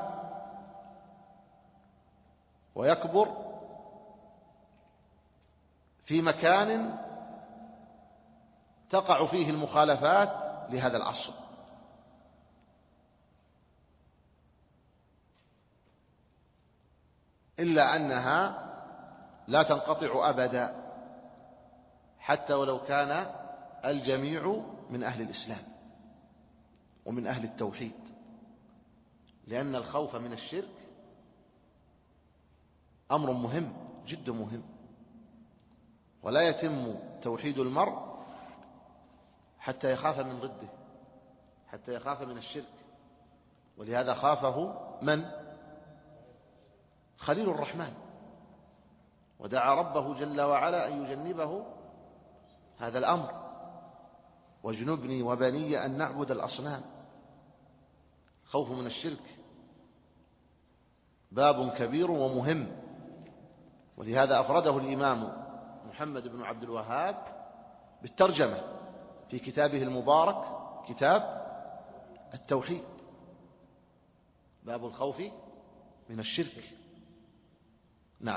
ويكبر في مكان تقع فيه المخالفات لهذا العصر، إلا أنها لا تنقطع أبدا حتى ولو كان الجميع من أهل الإسلام ومن أهل التوحيد، لأن الخوف من الشرك أمر مهم جدا مهم، ولا يتم توحيد المرء حتى يخاف من ضده، حتى يخاف من الشرك. ولهذا خافه من؟ خليل الرحمن، ودعا ربه جل وعلا أن يجنبه هذا الأمر: واجنبني وبني أن نعبد الأصنام. خوف من الشرك باب كبير ومهم، ولهذا أفرده الإمام محمد بن عبد الوهاب بالترجمة في كتابه المبارك كتاب التوحيد، باب الخوف من الشرك. نعم.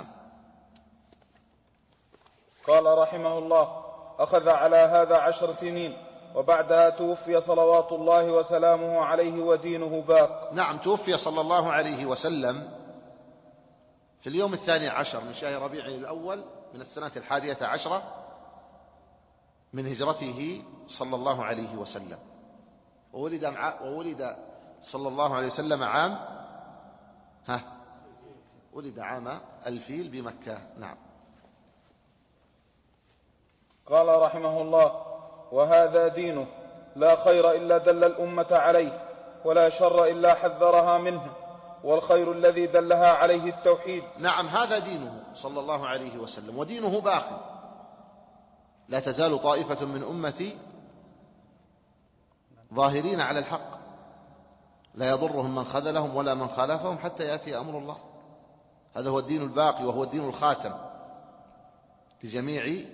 قال رحمه الله: أخذ على هذا عشر سنين، وبعدها توفي صلوات الله وسلامه عليه ودينه باق. نعم، توفي صلى الله عليه وسلم في اليوم الثاني عشر من شهر ربيع الأول من السنة الحادية عشرة من هجرته صلى الله عليه وسلم، وولد, مع... وولد صلى الله عليه وسلم عام ها ولد عام الفيل بمكة. نعم. قال رحمه الله: وهذا دينه، لا خير إلا دل الأمة عليه، ولا شر إلا حذرها منه، والخير الذي دلها عليه التوحيد. نعم، هذا دينه صلى الله عليه وسلم، ودينه باق، لا تزال طائفة من أمتي ظاهرين على الحق لا يضرهم من خذلهم ولا من خالفهم حتى يأتي أمر الله. هذا هو الدين الباقي، وهو الدين الخاتم لجميع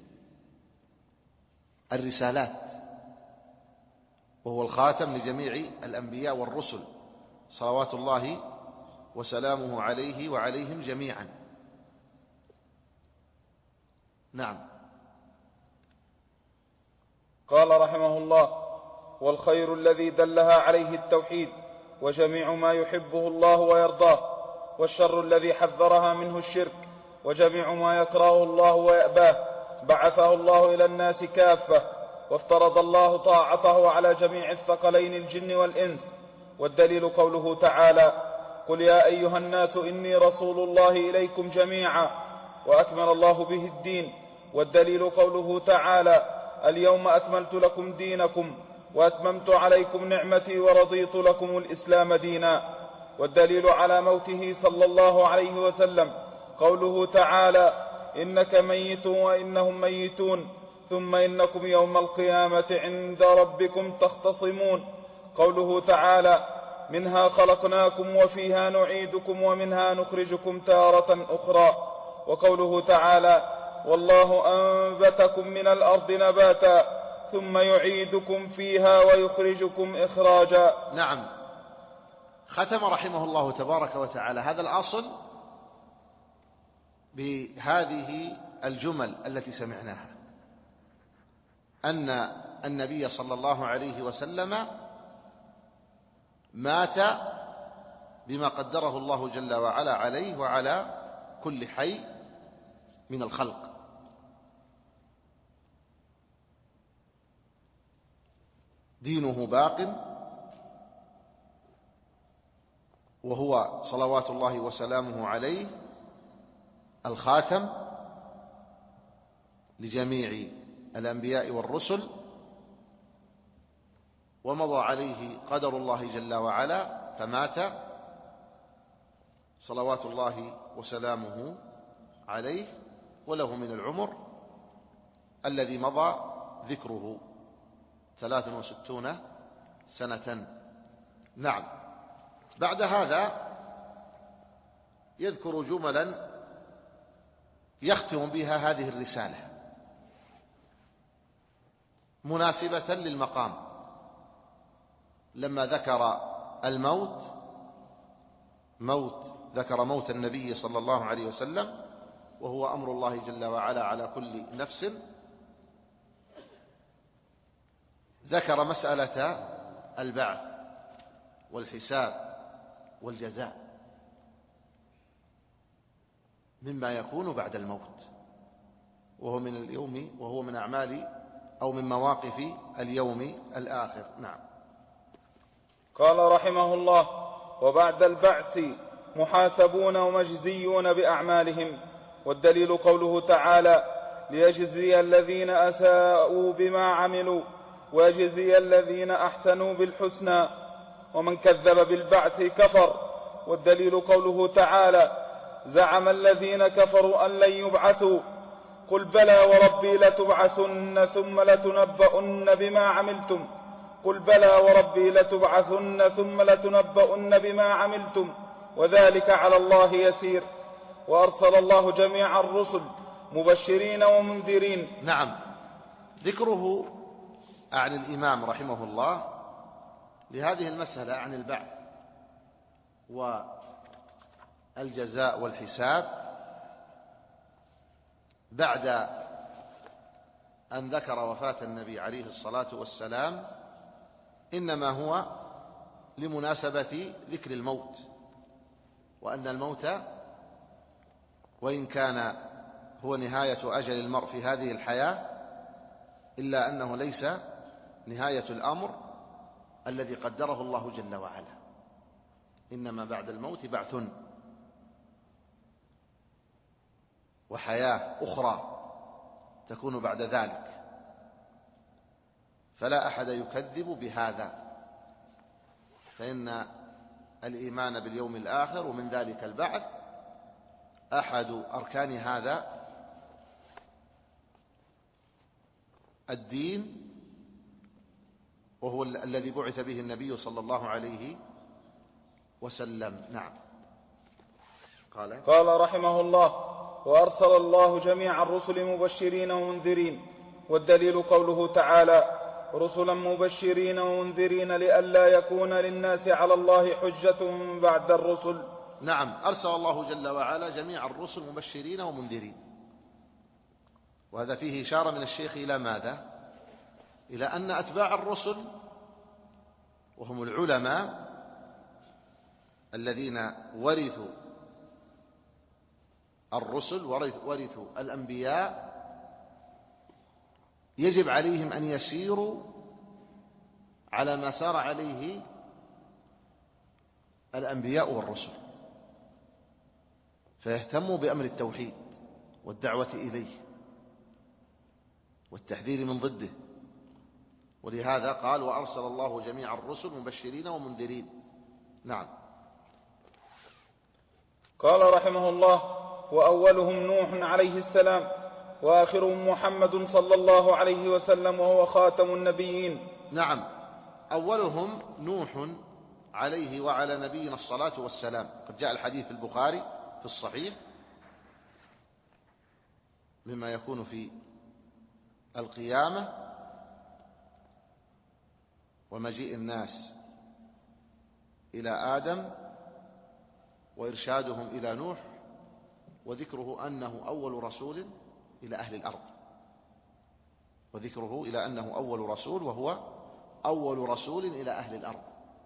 الرسالات، وهو الخاتم لجميع الأنبياء والرسل صلوات الله وسلامه عليه وعليهم جميعا. نعم. قال رحمه الله: والخير الذي دلها عليه التوحيد، وجميع ما يحبه الله ويرضاه، والشر الذي حذرها منه الشرك، وجميع ما يكرهه الله ويأباه. بعثه الله إلى الناس كافة، وافترض الله طاعته على جميع الثقلين الجن والإنس. والدليل قوله تعالى: قل يا أيها الناس إني رسول الله إليكم جميعا، وأكمل الله به الدين. والدليل قوله تعالى: اليوم أكملت لكم دينكم وأتممت عليكم نعمتي ورضيت لكم الإسلام دينا. والدليل على موته صلى الله عليه وسلم قوله تعالى: إنك ميت وإنهم ميتون ثم إنكم يوم القيامة عند ربكم تختصمون. قوله تعالى: منها خلقناكم وفيها نعيدكم ومنها نخرجكم تارة أخرى. وقوله تعالى: والله أنبتكم من الأرض نباتا ثم يعيدكم فيها ويخرجكم إخراجا. نعم. ختم رحمه الله تبارك وتعالى هذا الأصل بهذه الجمل التي سمعناها: أن النبي صلى الله عليه وسلم مات بما قدره الله جل وعلا عليه وعلى كل حي من الخلق. دينه باق، وهو صلوات الله وسلامه عليه الخاتم لجميع الأنبياء والرسل، ومضى عليه قدر الله جل وعلا فمات صلوات الله وسلامه عليه، وله من العمر الذي مضى ذكره ثلاث وستون سنة. نعم. بعد هذا يذكر جملا يختم بها هذه الرسالة مناسبة للمقام، لما ذكر الموت موت ذكر موت النبي صلى الله عليه وسلم، وهو أمر الله جل وعلا على كل نفس. ذكر مسألة البعث والحساب والجزاء مما يكون بعد الموت، وهو من اليوم وهو من أعمال أو من مواقف اليوم الآخر. نعم. قال رحمه الله: وبعد البعث محاسبون ومجزيون بأعمالهم. والدليل قوله تعالى: ليجزي الذين أساءوا بما عملوا ويجزي الذين أحسنوا بالحسنى. ومن كذب بالبعث كفر. والدليل قوله تعالى: زعم الذين كفروا أن لن يبعثوا قل بلى وربي لتبعثن ثم لتنبؤن بما عملتم قل بلى وربي لتبعثن ثم لتنبؤن بما عملتم وذلك على الله يسير. وأرسل الله جميع الرسل مبشرين ومنذرين. نعم. ذكره عن الإمام رحمه الله لهذه المسألة عن البعث والجزاء والحساب بعد أن ذكر وفاة النبي عليه الصلاة والسلام إنما هو لمناسبة ذكر الموت، وأن الموت وإن كان هو نهاية أجل المرء في هذه الحياة إلا أنه ليس نهاية الأمر الذي قدره الله جل وعلا، إنما بعد الموت بعث وحياة أخرى تكون بعد ذلك. فلا أحد يكذب بهذا، فإن الإيمان باليوم الآخر ومن ذلك البعث أحد أركان هذا الدين، وهو الذي بعث به النبي صلى الله عليه وسلم. نعم. قال قال رحمه الله: وأرسل الله جميع الرسل مبشرين ومنذرين. والدليل قوله تعالى: رسلا مبشرين ومنذرين لئلا يكون للناس على الله حجة بعد الرسل. نعم، أرسل الله جل وعلا جميع الرسل مبشرين ومنذرين، وهذا فيه إشارة من الشيخ إلى ماذا؟ إلى أن أتباع الرسل وهم العلماء الذين ورثوا الرسل ورثوا الأنبياء يجب عليهم أن يسيروا على ما سار عليه الأنبياء والرسل، فيهتموا بأمر التوحيد والدعوة إليه والتحذير من ضده. ولهذا قال: وأرسل الله جميع الرسل مبشرين ومنذرين. نعم. قال رحمه الله: وأولهم نوح عليه السلام، وآخرهم محمد صلى الله عليه وسلم، وهو خاتم النبيين. نعم، أولهم نوح عليه وعلى نبينا الصلاة والسلام. قد جاء الحديث في البخاري في الصحيح مما يكون في القيامة ومجيء الناس إلى آدم وإرشادهم إلى نوح، وذكره أنه أول رسول إلى أهل الأرض، وذكره إلى أنه أول رسول وهو أول رسول إلى أهل الأرض.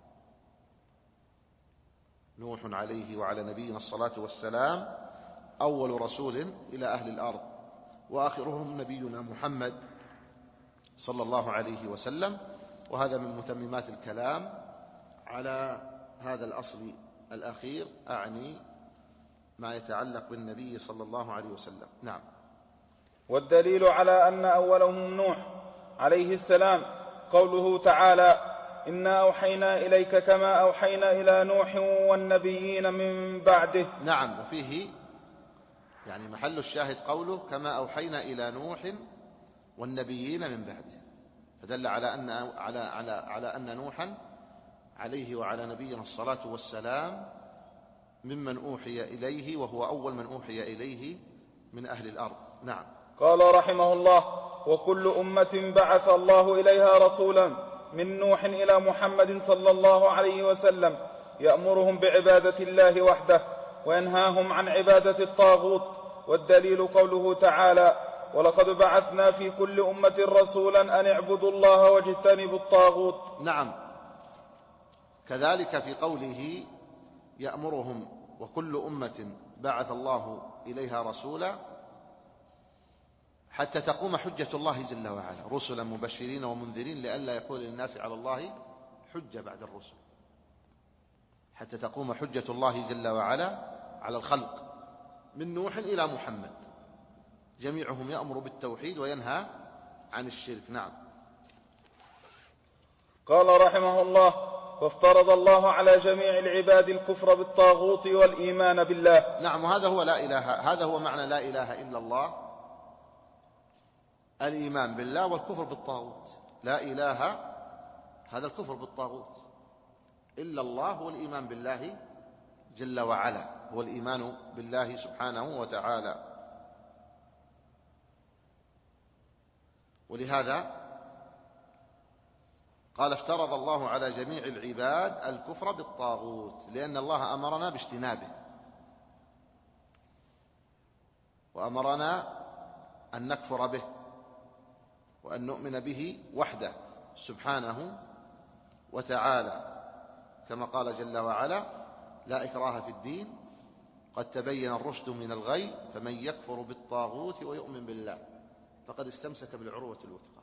نوح عليه وعلى نبينا الصلاة والسلام أول رسول إلى أهل الأرض، وآخرهم نبينا محمد صلى الله عليه وسلم. وهذا من متممات الكلام على هذا الأصل الأخير، أعني ما يتعلق بالنبي صلى الله عليه وسلم. نعم. والدليل على أن أولهم نوح عليه السلام قوله تعالى: إنا أوحينا إليك كما أوحينا إلى نوح والنبيين من بعده. نعم، وفيه يعني محل الشاهد قوله كما أوحينا إلى نوح والنبيين من بعده، فدل على أن على على على أن نوحا عليه وعلى نبينا الصلاة والسلام ممن أوحي إليه، وهو أول من أوحي إليه من أهل الأرض. نعم. قال رحمه الله: وكل أمة بعث الله إليها رسولا من نوح إلى محمد صلى الله عليه وسلم يأمرهم بعبادة الله وحده وينهاهم عن عبادة الطاغوت. والدليل قوله تعالى: ولقد بعثنا في كل أمة رسولا أن اعبدوا الله واجتنبوا الطاغوت. نعم، كذلك في قوله يأمرهم وكل أمة بعث الله إليها رسولا، حتى تقوم حجة الله جل وعلا، رسلا مبشرين ومنذرين لئلا يكون للناس على الله حجة بعد الرسل، حتى تقوم حجة الله جل وعلا على الخلق من نوح إلى محمد، جميعهم يأمر بالتوحيد وينهى عن الشرك. نعم. قال رحمه الله: وافترض الله على جميع العباد الكفر بالطاغوت والإيمان بالله. نعم، وهذا هو لا إله، هذا هو معنى لا إله إلا الله، الإيمان بالله والكفر بالطاغوت. لا إله هذا الكفر بالطاغوت، إلا الله هو الإيمان بالله جل وعلا، هو الإيمان بالله سبحانه وتعالى. ولهذا قال: افترض الله على جميع العباد الكفر بالطاغوت، لأن الله أمرنا باجتنابه، وأمرنا أن نكفر به وأن نؤمن به وحده سبحانه وتعالى، كما قال جل وعلا: لا إكراه في الدين قد تبين الرشد من الغي فمن يكفر بالطاغوت ويؤمن بالله فقد استمسك بالعروة الوثقى.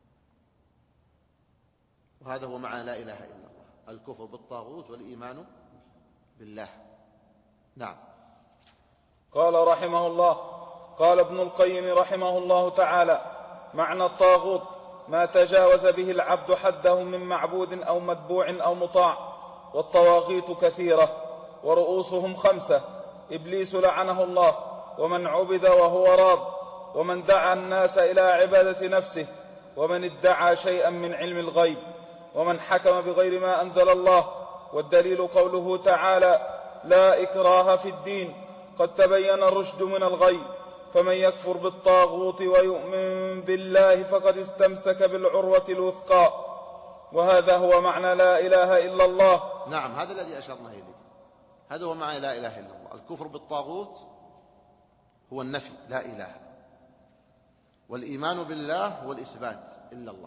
وهذا هو معنى لا إله إلا الله، الكفر بالطاغوت والإيمان بالله. نعم. قال رحمه الله: قال ابن القيم رحمه الله تعالى: معنى الطاغوت ما تجاوز به العبد حده من معبود أو متبوع أو مطاع. والطواغيت كثيرة ورؤوسهم خمسة: إبليس لعنه الله، ومن عبد وهو راض، ومن دعا الناس إلى عبادة نفسه، ومن ادعى شيئا من علم الغيب، ومن حكم بغير ما أنزل الله. والدليل قوله تعالى: لا إكراه في الدين، قد تبين الرشد من الغي، فمن يكفر بالطاغوت ويؤمن بالله فقد استمسك بالعروة الوثقى. وهذا هو معنى لا إله إلا الله. نعم، هذا الذي أشرنا إليه، هذا هو معنى لا إله إلا الله. الكفر بالطاغوت هو النفي، لا إله، والإيمان بالله هو الإثبات، إلا الله.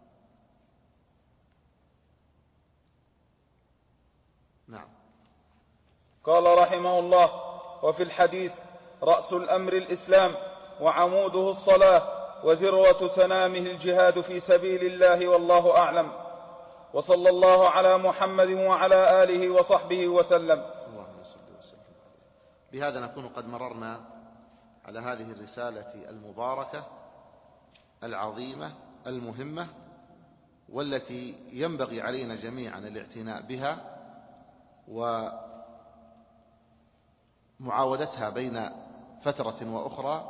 نعم. قال رحمه الله: وفي الحديث: رأس الأمر الإسلام، وعموده الصلاة، وذروة سنامه الجهاد في سبيل الله، والله أعلم. وصلى الله على محمد وعلى آله وصحبه وسلم. اللهم صل وسلم. بهذا نكون قد مررنا على هذه الرسالة المباركة العظيمة المهمة، والتي ينبغي علينا جميعا الاعتناء بها ومعاودتها بين فترة وأخرى،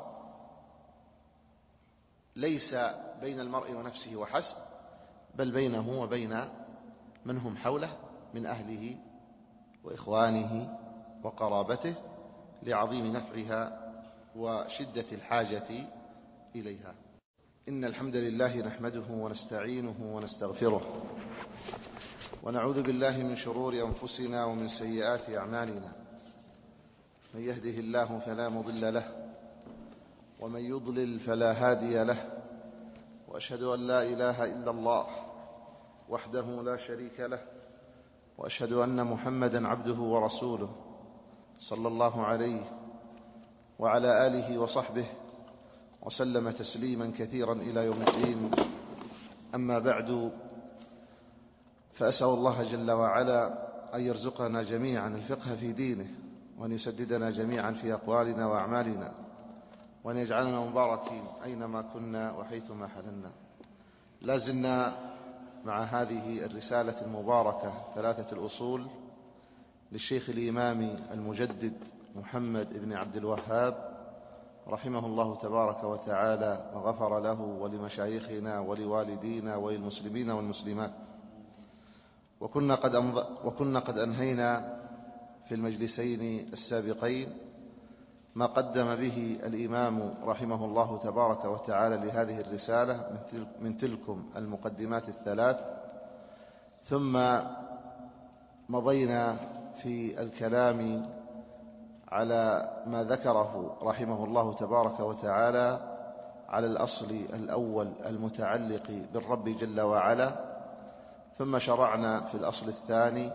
ليس بين المرء ونفسه وحسب، بل بينه وبين من هم حوله من أهله وإخوانه وقرابته، لعظيم نفعها وشدة الحاجة إليها. إن الحمد لله نحمده ونستعينه ونستغفره، ونعوذ بالله من شرور أنفسنا ومن سيئات أعمالنا. من يهده الله فلا مضل له، ومن يضلل فلا هادي له، وأشهد أن لا إله إلا الله وحده لا شريك له، وأشهد أن محمدا عبده ورسوله صلى الله عليه وعلى آله وصحبه وسلم تسليما كثيرا إلى يوم الدين. أما بعد، فأسأل الله جل وعلا أن يرزقنا جميعا الفقه في دينه، وأن يسددنا جميعا في أقوالنا وأعمالنا، وأن يجعلنا مباركين أينما كنا وحيثما حللنا. لازلنا مع هذه الرسالة المباركة ثلاثة الأصول للشيخ الإمام المجدد محمد بن عبد الوهاب رحمه الله تبارك وتعالى، وغفر له ولمشايخنا ولوالدينا وللمسلمين والمسلمات. وكنا قد, أنض... وكنا قد أنهينا في المجلسين السابقين ما قدم به الإمام رحمه الله تبارك وتعالى لهذه الرسالة من, تل... من تلكم المقدمات الثلاث، ثم مضينا في الكلام على ما ذكره رحمه الله تبارك وتعالى على الأصل الأول المتعلق بالرب جل وعلا، ثم شرعنا في الأصل الثاني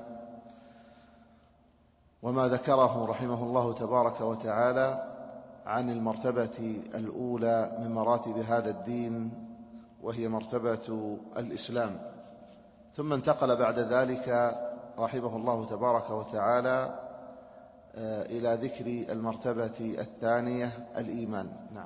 وما ذكره رحمه الله تبارك وتعالى عن المرتبة الأولى من مراتب هذا الدين، وهي مرتبة الإسلام. ثم انتقل بعد ذلك رحمه الله تبارك وتعالى إلى ذكر المرتبة الثانية الإيمان. نعم.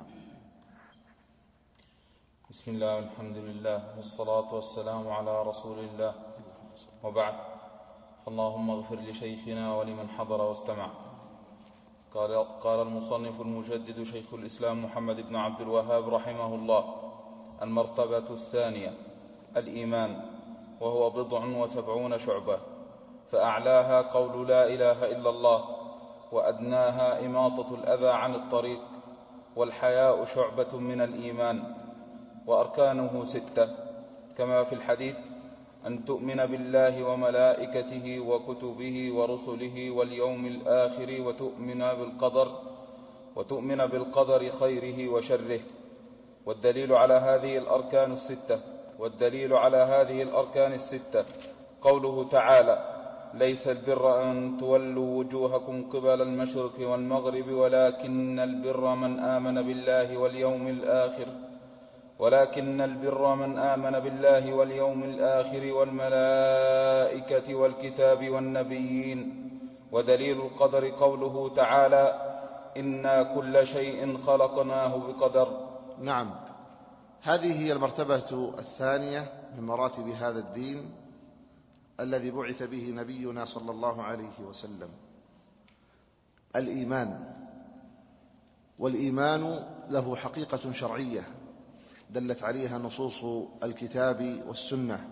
بسم الله والحمد لله والصلاة والسلام على رسول الله، وبعد. اللهم اغفر لشيخنا ولمن حضر واستمع. قال, قال المصنف المجدد شيخ الإسلام محمد بن عبد الوهاب رحمه الله: المرتبة الثانية الإيمان، وهو بضع وسبعون شعبة، فأعلاها قول لا إله إلا الله، وأدناها إماطة الأذى عن الطريق، والحياء شعبة من الإيمان، وأركانه ستة كما في الحديث: أن تؤمن بالله وملائكته وكتبه ورسله واليوم الآخر، وتؤمن بالقدر وتؤمن بالقدر خيره وشره. والدليل على هذه الأركان الستة والدليل على هذه الأركان الستة قوله تعالى: ليس البر أن تولوا وجوهكم قبل المشرق والمغرب، ولكن البر من آمن بالله واليوم الآخر ولكن البر من آمن بالله واليوم الآخر والملائكة والكتاب والنبيين. ودليل القدر قوله تعالى: إنا كل شيء خلقناه بقدر. نعم، هذه هي المرتبة الثانية من مراتب هذا الدين الذي بعث به نبينا صلى الله عليه وسلم، الإيمان. والإيمان له حقيقة شرعية دلت عليها نصوص الكتاب والسنة،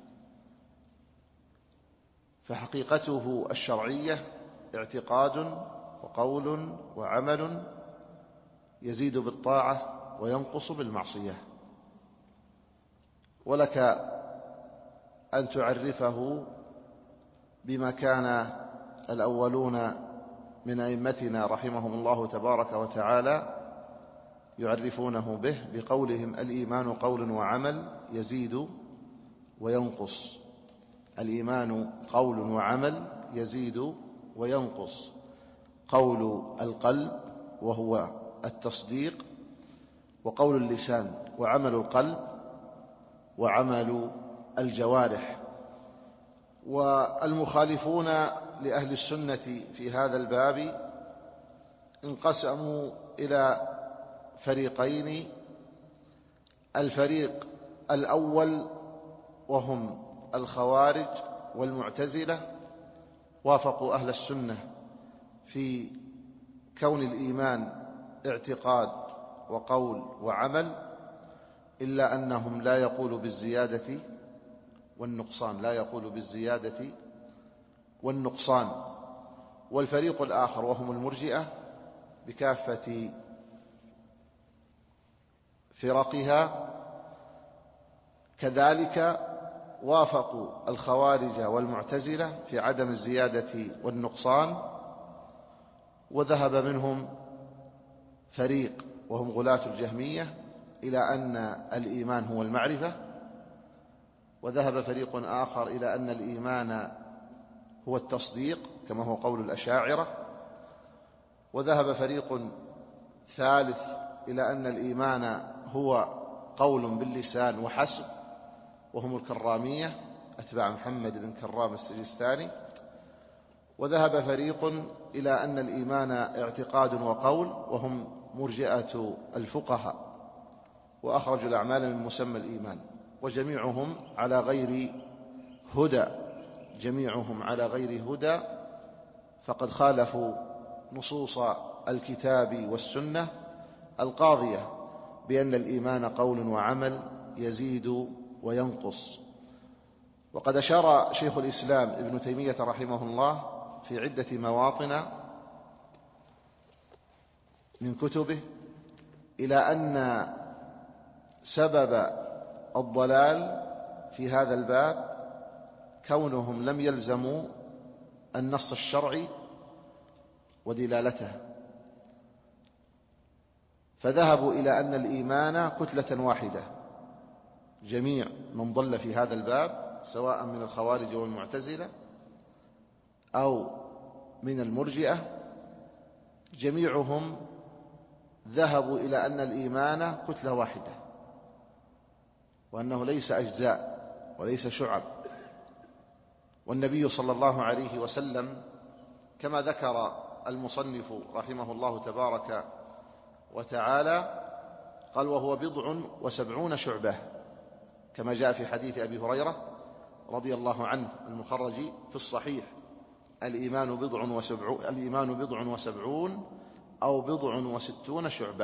فحقيقته الشرعية اعتقاد وقول وعمل يزيد بالطاعة وينقص بالمعصية. ولك أن تعرفه بما كان الأولون من أئمتنا رحمهم الله تبارك وتعالى يعرفونه به بقولهم: الإيمان قول وعمل يزيد وينقص. الإيمان قول وعمل يزيد وينقص. قول القلب وهو التصديق وقول اللسان، وعمل القلب وعمل الجوارح. والمخالفون لأهل السنة في هذا الباب انقسموا إلى فريقين: الفريق الأول وهم الخوارج والمعتزلة، وافقوا أهل السنة في كون الإيمان اعتقاد وقول وعمل، إلا أنهم لا يقولوا بالزيادة والنقصان، لا يقول بالزيادة والنقصان. والفريق الآخر وهم المرجئة بكافة فرقها كذلك وافقوا الخوارج والمعتزلة في عدم الزيادة والنقصان. وذهب منهم فريق وهم غلاة الجهمية إلى أن الإيمان هو المعرفة، وذهب فريق آخر إلى أن الإيمان هو التصديق كما هو قول الأشاعرة، وذهب فريق ثالث إلى أن الإيمان هو قول باللسان وحسب، وهم الكرامية أتباع محمد بن كرام السجستاني. وذهب فريق إلى أن الإيمان اعتقاد وقول، وهم مرجئة الفقهاء، وأخرجوا الأعمال من مسمى الإيمان. وجميعهم على غير هدى، جميعهم على غير هدى، فقد خالفوا نصوص الكتاب والسنة القاضية بأن الإيمان قول وعمل يزيد وينقص. وقد أشار شيخ الإسلام ابن تيمية رحمه الله في عدة مواطن من كتبه إلى أن سبب الضلال في هذا الباب كونهم لم يلزموا النص الشرعي ودلالته، فذهبوا إلى أن الإيمان كتلة واحدة. جميع من ضل في هذا الباب سواء من الخوارج والمعتزلة أو من المرجئة، جميعهم ذهبوا إلى أن الإيمان كتلة واحدة، وأنه ليس أجزاء وليس شعب. والنبي صلى الله عليه وسلم كما ذكر المصنف رحمه الله تبارك وتعالى قال: وهو بضع وسبعون شعبة، كما جاء في حديث أبي هريرة رضي الله عنه المخرج في الصحيح: الإيمان بضع وسبعون, الإيمان بضع وسبعون أو بضع وستون شعبة.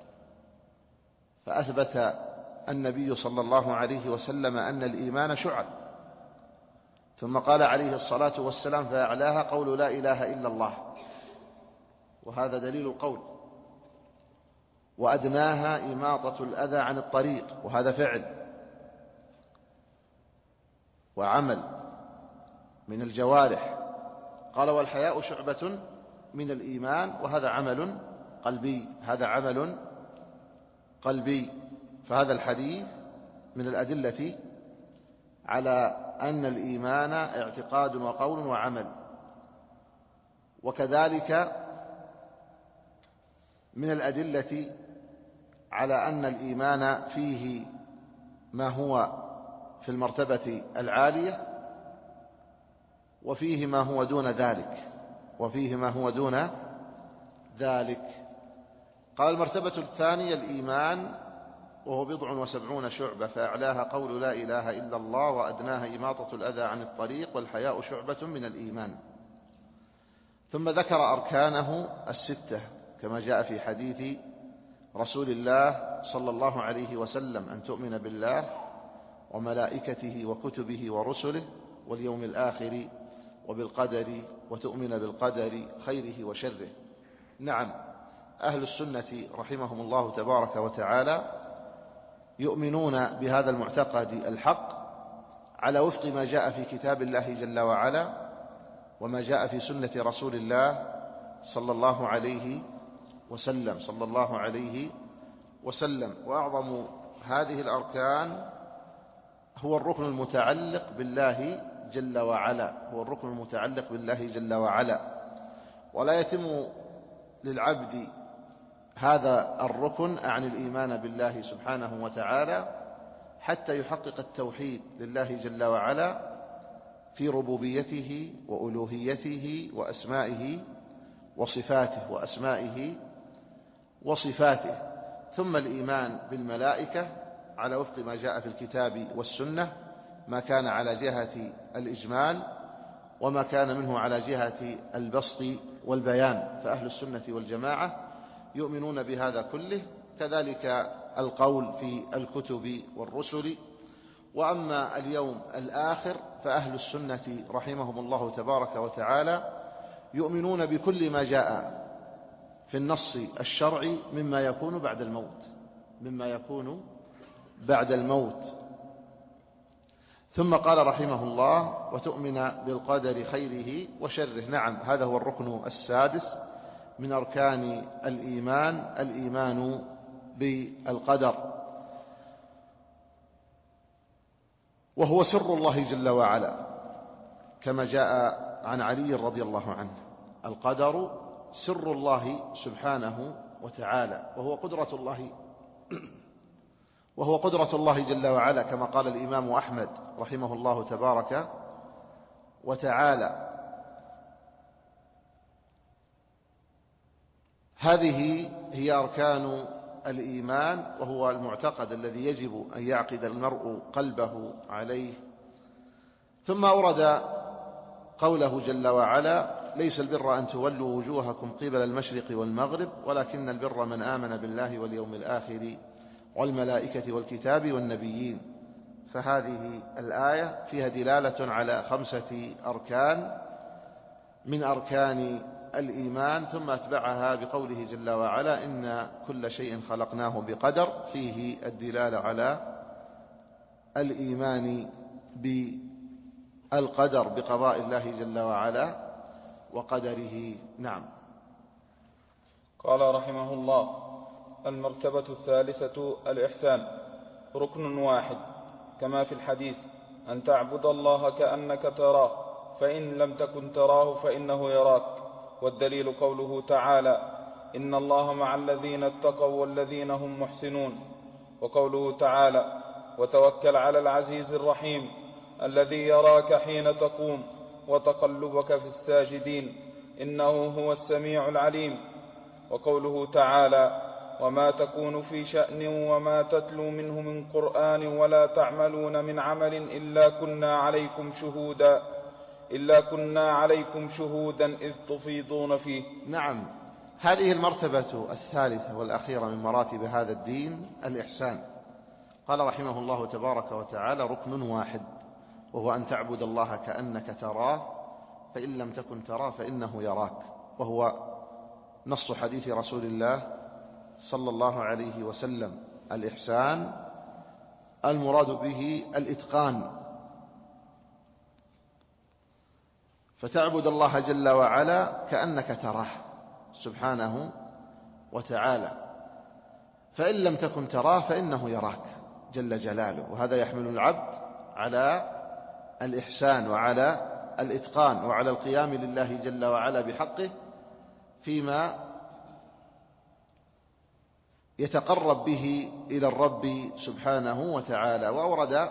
فأثبت النبي صلى الله عليه وسلم أن الإيمان شعب، ثم قال عليه الصلاة والسلام: فأعلاها قول لا إله إلا الله، وهذا دليل القول، وأدناها إماطة الأذى عن الطريق، وهذا فعل وعمل من الجوارح. قال: والحياء شعبة من الإيمان، وهذا عمل قلبي، هذا عمل قلبي. فهذا الحديث من الأدلة على أن الإيمان اعتقاد وقول وعمل. وكذلك من الأدلة على أن الإيمان فيه ما هو في المرتبة العالية، وفيه ما هو دون ذلك، وفيه ما هو دون ذلك. قال: المرتبة الثانية الإيمان وهو بضع وسبعون شعبة، فأعلاها قول لا إله إلا الله، وأدناها إماطة الأذى عن الطريق، والحياء شعبة من الإيمان. ثم ذكر أركانه الستة كما جاء في حديث رسول الله صلى الله عليه وسلم: أن تؤمن بالله وملائكته وكتبه ورسله واليوم الآخر وبالقدر، وتؤمن بالقدر خيره وشره. نعم، أهل السنة رحمهم الله تبارك وتعالى يؤمنون بهذا المعتقد الحق على وفق ما جاء في كتاب الله جل وعلا وما جاء في سنة رسول الله صلى الله عليه وسلم صلى الله عليه وسلم. وأعظم هذه الأركان هو الركن المتعلق بالله جل وعلا، هو الركن المتعلق بالله جل وعلا. ولا يتم للعبد هذا الركن عن الإيمان بالله سبحانه وتعالى حتى يحقق التوحيد لله جل وعلا في ربوبيته وألوهيته وأسمائه وصفاته وأسمائه وصفاته. ثم الإيمان بالملائكة على وفق ما جاء في الكتاب والسنة، ما كان على جهة الإجمال وما كان منه على جهة البسط والبيان، فأهل السنة والجماعة يؤمنون بهذا كله. كذلك القول في الكتب والرسل. وأما اليوم الآخر فأهل السنة رحمهم الله تبارك وتعالى يؤمنون بكل ما جاء في النص الشرعي مما يكون بعد الموت مما يكون بعد الموت. ثم قال رحمه الله: وتؤمن بالقدر خيره وشره. نعم، هذا هو الركن السادس من أركان الإيمان، الإيمان بالقدر، وهو سر الله جل وعلا كما جاء عن علي رضي الله عنه: القدر سر الله سبحانه وتعالى، وهو قدرة الله وهو قدرة الله جل وعلا كما قال الإمام أحمد رحمه الله تبارك وتعالى. هذه هي أركان الإيمان، وهو المعتقد الذي يجب أن يعقد المرء قلبه عليه. ثم أورد قوله جل وعلا: ليس البر أن تولوا وجوهكم قبل المشرق والمغرب ولكن البر من آمن بالله واليوم الآخر والملائكة والكتاب والنبيين. فهذه الآية فيها دلالة على خمسة أركان من أركان الإيمان، ثم أتبعها بقوله جل وعلا: إن كل شيء خلقناه بقدر، فيه الدلالة على الإيمان بالقدر بقضاء الله جل وعلا وقدره. نعم. قال رحمه الله: المرتبة الثالثة الإحسان، ركن واحد كما في الحديث: أن تعبد الله كأنك تراه، فإن لم تكن تراه فإنه يراك. والدليل قوله تعالى: إن الله مع الذين اتقوا والذين هم محسنون. وقوله تعالى: وتوكل على العزيز الرحيم الذي يراك حين تقوم وتقلبك في الساجدين إنه هو السميع العليم. وقوله تعالى: وما تكون في شأن وما تتلو منه من قرآن ولا تعملون من عمل إلا كنا عليكم شهودا إلا كنا عليكم شهودا إذ تفيضون فيه. نعم، هذه المرتبة الثالثة والأخيرة من مراتب هذا الدين، الإحسان. قال رحمه الله تبارك وتعالى: ركن واحد، وهو أن تعبد الله كأنك تراه، فإن لم تكن تراه فإنه يراك. وهو نص حديث رسول الله صلى الله عليه وسلم. الإحسان المراد به الإتقان، فتعبد الله جل وعلا كأنك تراه سبحانه وتعالى، فإن لم تكن تراه فإنه يراك جل جلاله. وهذا يحمل العبد على الإحسان وعلى الإتقان وعلى القيام لله جل وعلا بحقه فيما يتقرب به إلى الرب سبحانه وتعالى. وأورد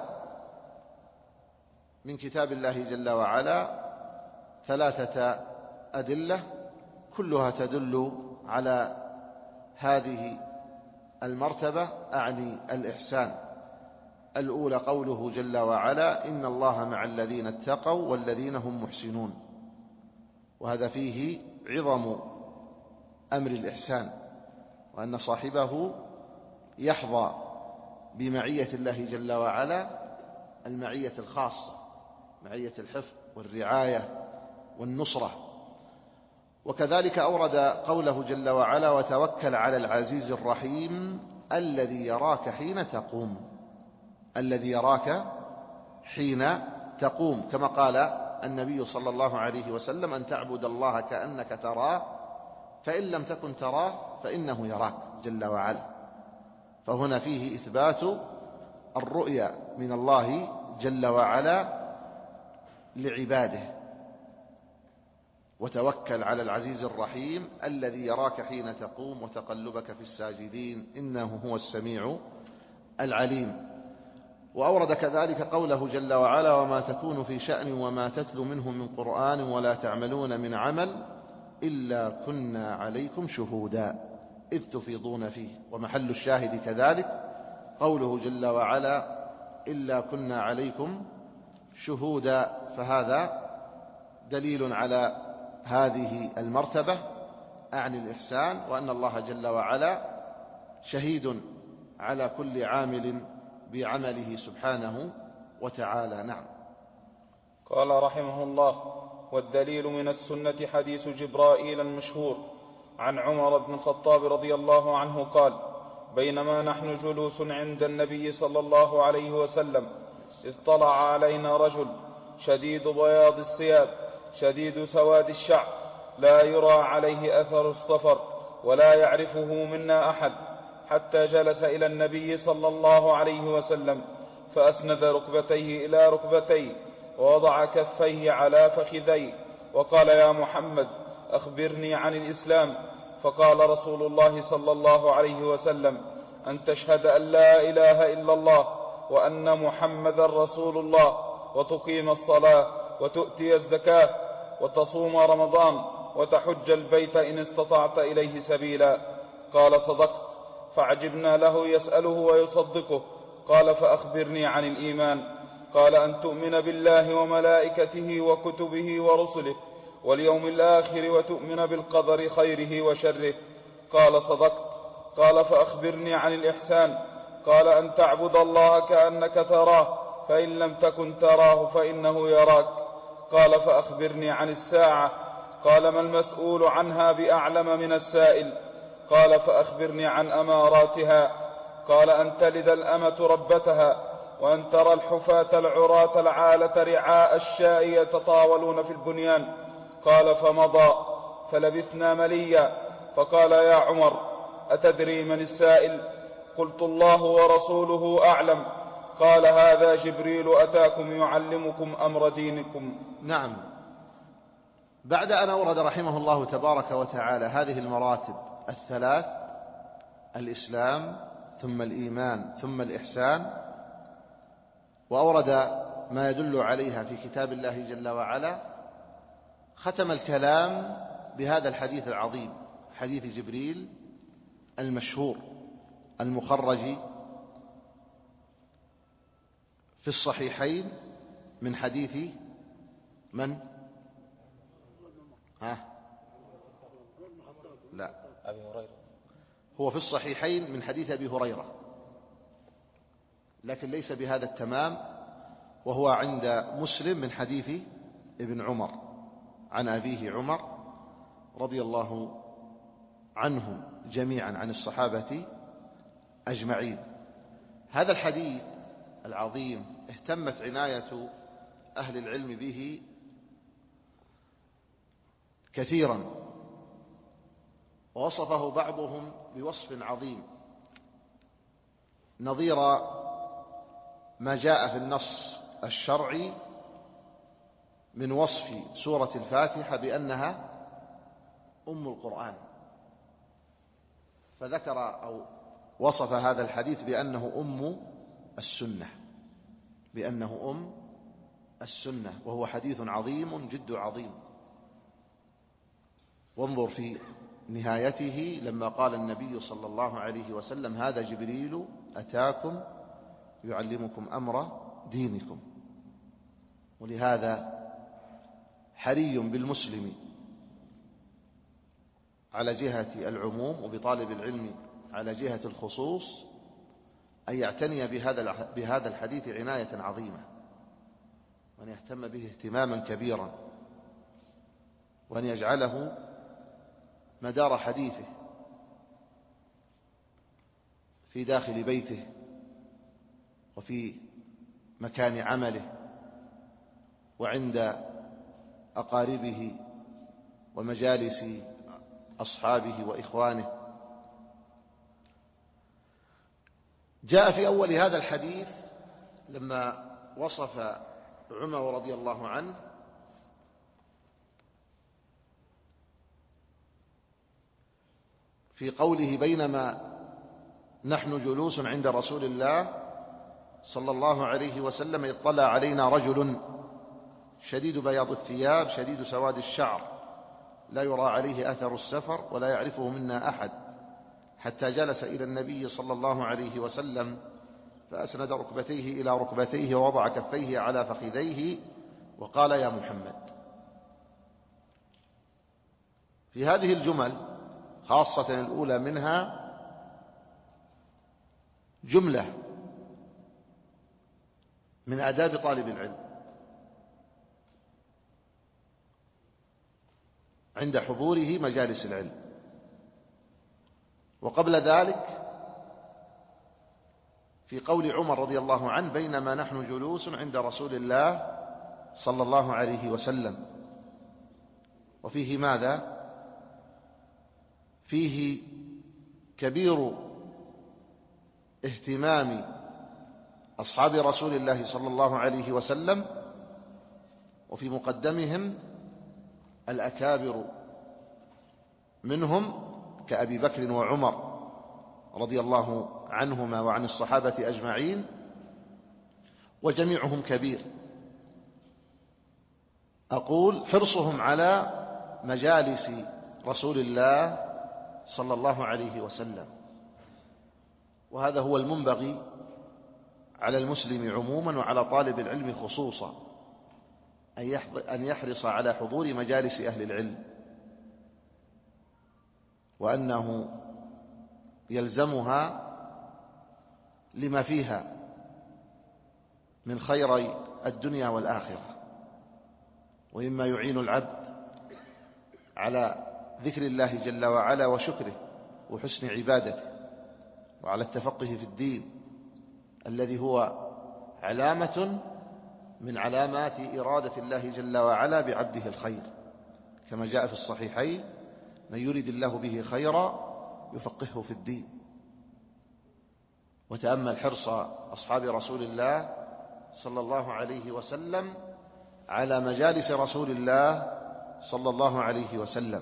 من كتاب الله جل وعلا ثلاثة أدلة كلها تدل على هذه المرتبة أعني الإحسان. الأولى قوله جل وعلا: إن الله مع الذين اتقوا والذين هم محسنون، وهذا فيه عظم أمر الإحسان، وأن صاحبه يحظى بمعية الله جل وعلا المعية الخاصة، معية الحفظ والرعاية والنصرة. وكذلك أورد قوله جل وعلا: وتوكل على العزيز الرحيم الذي يراك حين تقوم، الذي يراك حين تقوم، كما قال النبي صلى الله عليه وسلم: أن تعبد الله كأنك تراه فإن لم تكن تراه فإنه يراك جل وعلا. فهنا فيه إثبات الرؤيا من الله جل وعلا لعباده. وتوكل على العزيز الرحيم الذي يراك حين تقوم وتقلبك في الساجدين إنه هو السميع العليم. وأورد كذلك قوله جل وعلا: وما تكون في شأن وما تتلو منه من قرآن ولا تعملون من عمل إلا كنا عليكم شهودا إذ تفيضون فيه. ومحل الشاهد كذلك قوله جل وعلا: إلا كنا عليكم شهودا. فهذا دليل على هذه المرتبة أعني الإحسان، وأن الله جل وعلا شهيد على كل عامل بعمله سبحانه وتعالى. نعم. قال رحمه الله: والدليل من السنة حديث جبرائيل المشهور عن عمر بن الخطاب رضي الله عنه قال: بينما نحن جلوس عند النبي صلى الله عليه وسلم إذ طلع علينا رجل شديد بياض الثياب شديد سواد الشعر لا يرى عليه أثر السفر ولا يعرفه منا أحد، حتى جلس إلى النبي صلى الله عليه وسلم فأسند ركبتيه إلى ركبتيه ووضع كفيه على فخذيه وقال: يا محمد أخبرني عن الإسلام. فقال رسول الله صلى الله عليه وسلم: أن تشهد أن لا إله إلا الله وأن محمدا رسول الله، وتقيم الصلاة وتؤتي الزكاة وتصوم رمضان وتحج البيت إن استطعت إليه سبيلا. قال: صدقت. فعجبنا له يسأله ويصدقه. قال: فأخبرني عن الإيمان. قال: أن تؤمن بالله وملائكته وكتبه ورسله واليوم الآخر وتؤمن بالقدر خيره وشره. قال: صدقت. قال: فأخبرني عن الإحسان. قال: أن تعبد الله كأنك تراه فإن لم تكن تراه فإنه يراك. قال: فأخبرني عن الساعة. قال: ما المسؤول عنها بأعلم من السائل. قال: فأخبرني عن أماراتها. قال: أن تلد الأمة ربتها، وأن ترى الحفاة العراة العالة رعاء الشاء يتطاولون في البنيان. قال: فمضى. فلبثنا مليا. فقال: يا عمر أتدري من السائل؟ قلت: الله ورسوله أعلم. قال: هذا جبريل أتاكم يعلمكم أمر دينكم. نعم. بعد أن أورد رحمه الله تبارك وتعالى هذه المراتب الثلاث: الإسلام ثم الإيمان ثم الإحسان، وأورد ما يدل عليها في كتاب الله جل وعلا، ختم الكلام بهذا الحديث العظيم، حديث جبريل المشهور المخرج في الصحيحين من حديث من؟ ها؟ لا، أبي هريرة. هو في الصحيحين من حديث أبي هريرة، لكن ليس بهذا التمام، وهو عند مسلم من حديث ابن عمر عن أبيه عمر رضي الله عنهم جميعا عن الصحابة أجمعين. هذا الحديث العظيم اهتمت عناية أهل العلم به كثيرا، ووصفه بعضهم بوصف عظيم نظير ما جاء في النص الشرعي من وصف سورة الفاتحة بأنها أم القرآن، فذكر أو وصف هذا الحديث بأنه أم السنة، بأنه أم السنة، وهو حديث عظيم جد عظيم. وانظر في نهايته لما قال النبي صلى الله عليه وسلم: هذا جبريل أتاكم يعلمكم أمر دينكم. ولهذا حري بالمسلم على جهة العموم وبطالب العلم على جهة الخصوص أن يعتني بهذا بهذا الحديث عناية عظيمة، وأن يهتم به اهتماما كبيرا، وأن يجعله مدار حديثه في داخل بيته وفي مكان عمله وعند أقاربه ومجالس أصحابه وإخوانه. جاء في أول هذا الحديث لما وصف عمر رضي الله عنه في قوله: بينما نحن جلوس عند رسول الله صلى الله عليه وسلم إذ طلع علينا رجل شديد بياض الثياب شديد سواد الشعر لا يرى عليه أثر السفر ولا يعرفه منا أحد، حتى جلس إلى النبي صلى الله عليه وسلم فأسند ركبتيه إلى ركبتيه ووضع كفيه على فخذيه وقال: يا محمد. في هذه الجمل خاصة الأولى منها جملة من آداب طالب العلم عند حضوره مجالس العلم. وقبل ذلك في قول عمر رضي الله عنه: بينما نحن جلوس عند رسول الله صلى الله عليه وسلم. وفيه ماذا؟ فيه كبير اهتمام أصحاب رسول الله صلى الله عليه وسلم، وفي مقدمهم الأكابر منهم كأبي بكر وعمر رضي الله عنهما وعن الصحابة أجمعين، وجميعهم كبير. أقول حرصهم على مجالس رسول الله صلى الله عليه وسلم، وهذا هو المنبغي على المسلم عموما وعلى طالب العلم خصوصا، أن يحرص على حضور مجالس أهل العلم، وأنه يلزمها لما فيها من خير الدنيا والآخرة، ومما يعين العبد على ذكر الله جل وعلا وشكره وحسن عبادته، وعلى التفقه في الدين الذي هو علامة من علامات إرادة الله جل وعلا بعبده الخير، كما جاء في الصحيحين: من يريد الله به خيرا يفقهه في الدين. وتأمل حرص أصحاب رسول الله صلى الله عليه وسلم على مجالس رسول الله صلى الله عليه وسلم.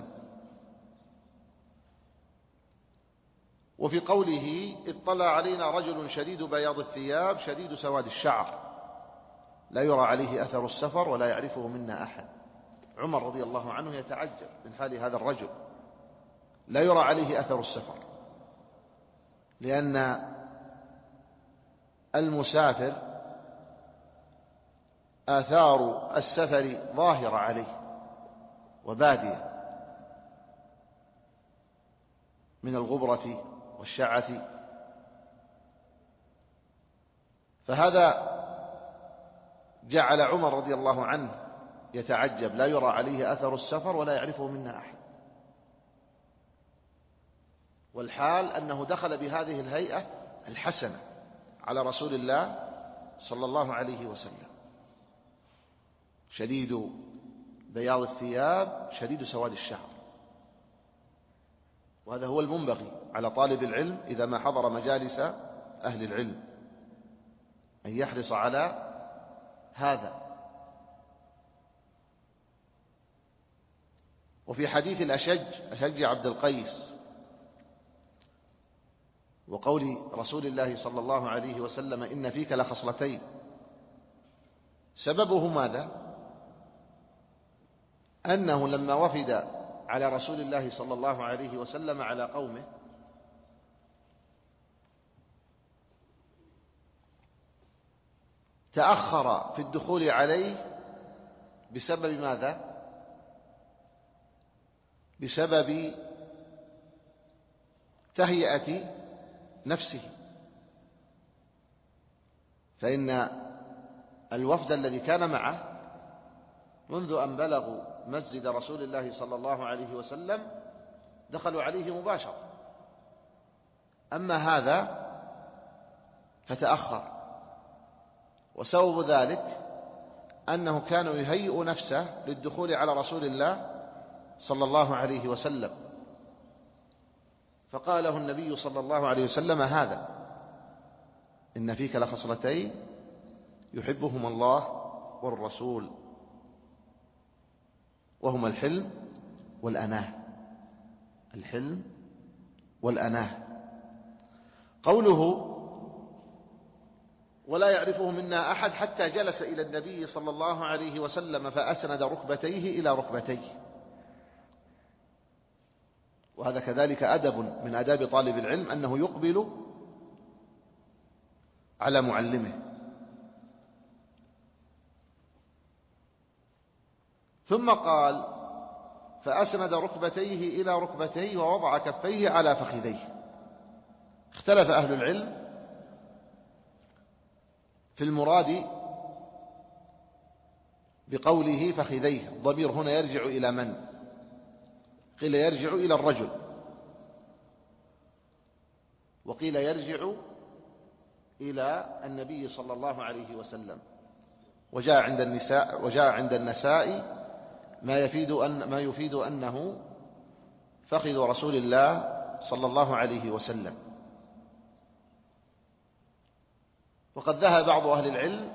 وفي قوله: اطلع علينا رجل شديد بياض الثياب شديد سواد الشعر لا يرى عليه أثر السفر ولا يعرفه منا أحد. عمر رضي الله عنه يتعجب من حال هذا الرجل، لا يرى عليه أثر السفر، لأن المسافر آثار السفر ظاهرة عليه وبادية من الغبرة والشعث، فهذا جعل عمر رضي الله عنه يتعجب، لا يرى عليه أثر السفر ولا يعرفه منا أحد، والحال أنه دخل بهذه الهيئة الحسنة على رسول الله صلى الله عليه وسلم: شديد بياض الثياب شديد سواد الشعر. وهذا هو المنبغي على طالب العلم إذا ما حضر مجالس أهل العلم، أن يحرص على هذا. وفي حديث الأشج أشج عبد القيس وقول رسول الله صلى الله عليه وسلم: إن فيك لخصلتين، سببه ماذا؟ أنه لما وفد على رسول الله صلى الله عليه وسلم على قومه، تأخر في الدخول عليه بسبب ماذا؟ بسبب تهيئة نفسه، فإن الوفد الذي كان معه منذ أن بلغوا مسجد رسول الله صلى الله عليه وسلم دخلوا عليه مباشرة، أما هذا فتأخر، وسبب ذلك أنه كان يهيئ نفسه للدخول على رسول الله صلى الله عليه وسلم، فقال له النبي صلى الله عليه وسلم: هذا إن فيك لخصلتين يحبهما الله والرسول، وهما الحلم والأناه. الحلم والأناه. قوله ولا يعرفه منا أحد حتى جلس إلى النبي صلى الله عليه وسلم فأسند ركبتيه إلى ركبتيه، وهذا كذلك أدب من آداب طالب العلم، أنه يقبل على معلمه. ثم قال فأسند ركبتيه إلى ركبتيه ووضع كفيه على فخذيه. اختلف أهل العلم في المراد بقوله فخذيه، الضمير هنا يرجع إلى من؟ قيل يرجع إلى الرجل، وقيل يرجع إلى النبي صلى الله عليه وسلم. وجاء عند النساء وجاء عند النساء ما يفيد أن ما يفيد أنه فخذ رسول الله صلى الله عليه وسلم. وقد ذهب بعض أهل العلم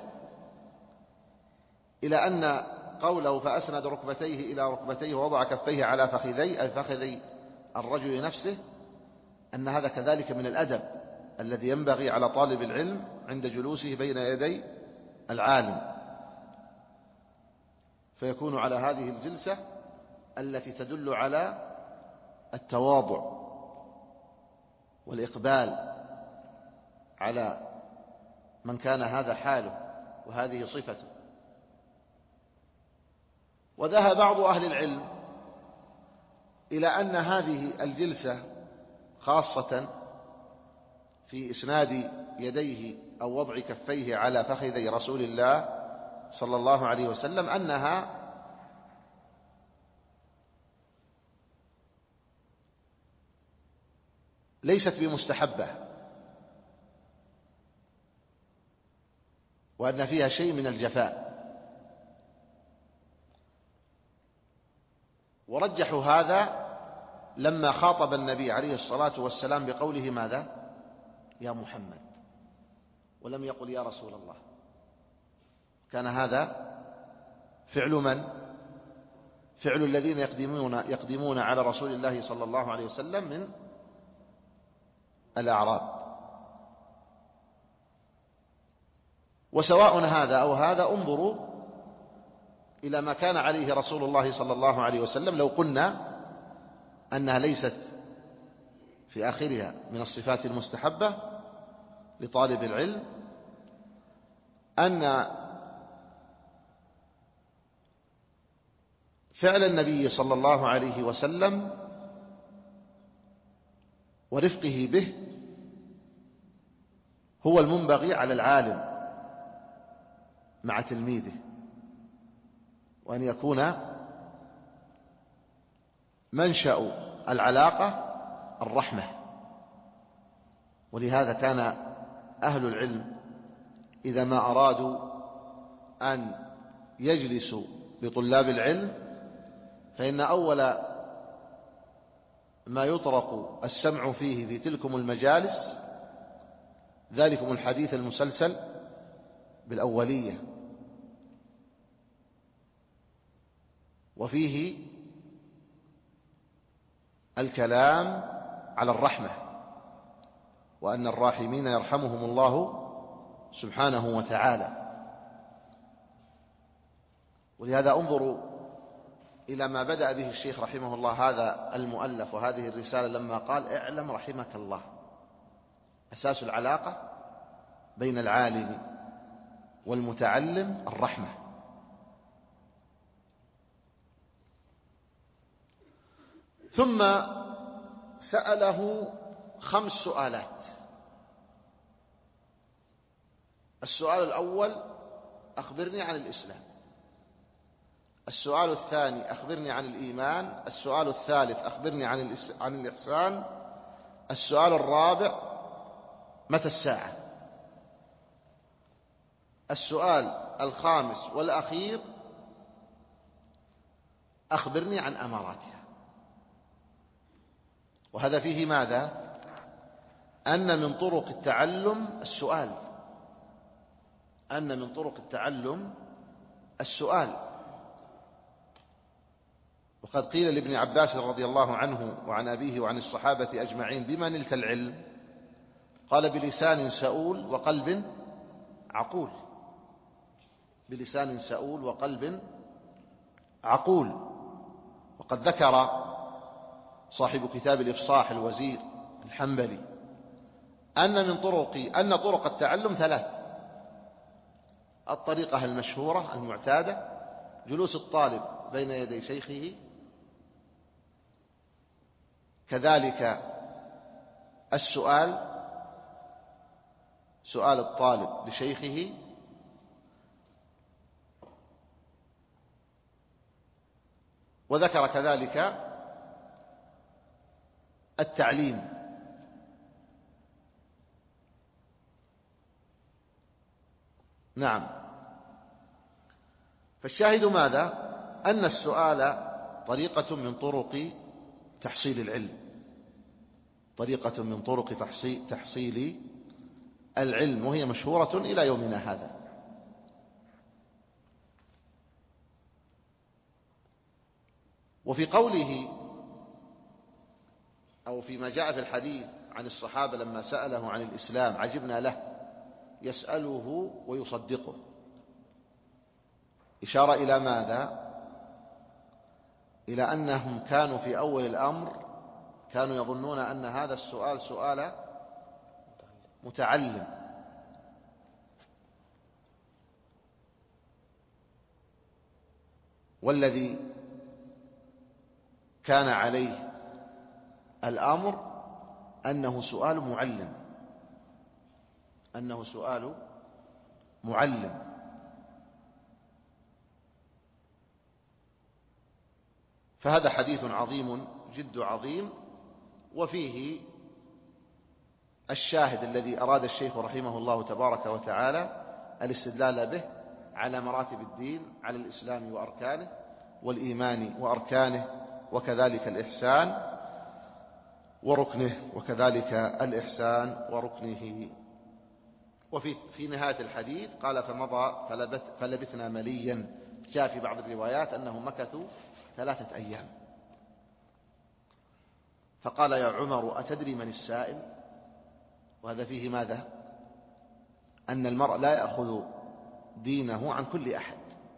إلى أن قوله فأسند ركبتيه إلى ركبتيه ووضع كفيه على فخذي أي فخذي الرجل نفسه، أن هذا كذلك من الأدب الذي ينبغي على طالب العلم عند جلوسه بين يدي العالم، فيكون على هذه الجلسة التي تدل على التواضع والإقبال على من كان هذا حاله وهذه صفته. وذهب بعض أهل العلم إلى أن هذه الجلسة خاصة في إسناد يديه أو وضع كفيه على فخذي رسول الله صلى الله عليه وسلم أنها ليست بمستحبة، وأن فيها شيء من الجفاء. ورجحوا هذا لما خاطب النبي عليه الصلاة والسلام بقوله ماذا؟ يا محمد، ولم يقل يا رسول الله. كان هذا فعل من؟ فعل الذين يقدمون يقدمون على رسول الله صلى الله عليه وسلم من الأعراب. وسواء هذا أو هذا، انظروا إلى ما كان عليه رسول الله صلى الله عليه وسلم. لو قلنا أنها ليست في آخرها من الصفات المستحبة لطالب العلم، أن فعل النبي صلى الله عليه وسلم ورفقه به هو المنبغي على العالم مع تلميذه، وأن يكون منشأ العلاقة الرحمة. ولهذا كان أهل العلم إذا ما أرادوا أن يجلسوا بطلاب العلم فإن أول ما يطرق السمع فيه في تلكم المجالس ذلكم الحديث المسلسل بالأولية، وفيه الكلام على الرحمة، وأن الراحمين يرحمهم الله سبحانه وتعالى. ولهذا انظروا إلى ما بدأ به الشيخ رحمه الله هذا المؤلف وهذه الرسالة لما قال: اعلم رحمك الله، أساس العلاقة بين العالم والمتعلم الرحمة. ثم سأله خمس سؤالات. السؤال الأول: أخبرني عن الإسلام. السؤال الثاني: أخبرني عن الإيمان. السؤال الثالث: أخبرني عن عن الإحسان. السؤال الرابع: متى الساعة. السؤال الخامس والأخير: أخبرني عن أماراتها. وهذا فيه ماذا؟ أن من طرق التعلم السؤال، أن من طرق التعلم السؤال. وقد قيل لابن عباس رضي الله عنه وعن أبيه وعن الصحابة أجمعين: بما نلت العلم؟ قال: بلسان سؤول وقلب عقول. بلسان سؤول وقلب عقول. وقد ذكر صاحب كتاب الإفصاح الوزير الحنبلي أن من طرق أن طرق التعلم ثلاث: الطريقة المشهورة المعتادة، جلوس الطالب بين يدي شيخه، كذلك السؤال، سؤال الطالب لشيخه، وذكر كذلك التعليم. نعم. فالشاهد ماذا؟ أن السؤال طريقة من طرق تحصيل العلم، طريقة من طرق تحصيل العلم، وهي مشهورة إلى يومنا هذا. وفي قوله أو فيما جاء في الحديث عن الصحابة لما سأله عن الإسلام: عجبنا له يسأله ويصدقه، إشارة إلى ماذا؟ إلى أنهم كانوا في أول الأمر كانوا يظنون أن هذا السؤال سؤال متعلم، والذي كان عليه الأمر أنه سؤال معلم، أنه سؤال معلم. فهذا حديث عظيم جد عظيم، وفيه الشاهد الذي أراد الشيخ رحمه الله تبارك وتعالى الاستدلال به على مراتب الدين، على الإسلام وأركانه، والإيمان وأركانه، وكذلك الإحسان وركنه، وكذلك الإحسان وركنه. وفي في نهاية الحديث قال: فمضى فلبث فلبثنا مليا. جاء في بعض الروايات أنهم مكثوا ثلاثة أيام. فقال: يا عمر أتدري من السائل؟ وهذا فيه ماذا؟ أن المرء لا يأخذ دينه عن كل أحد،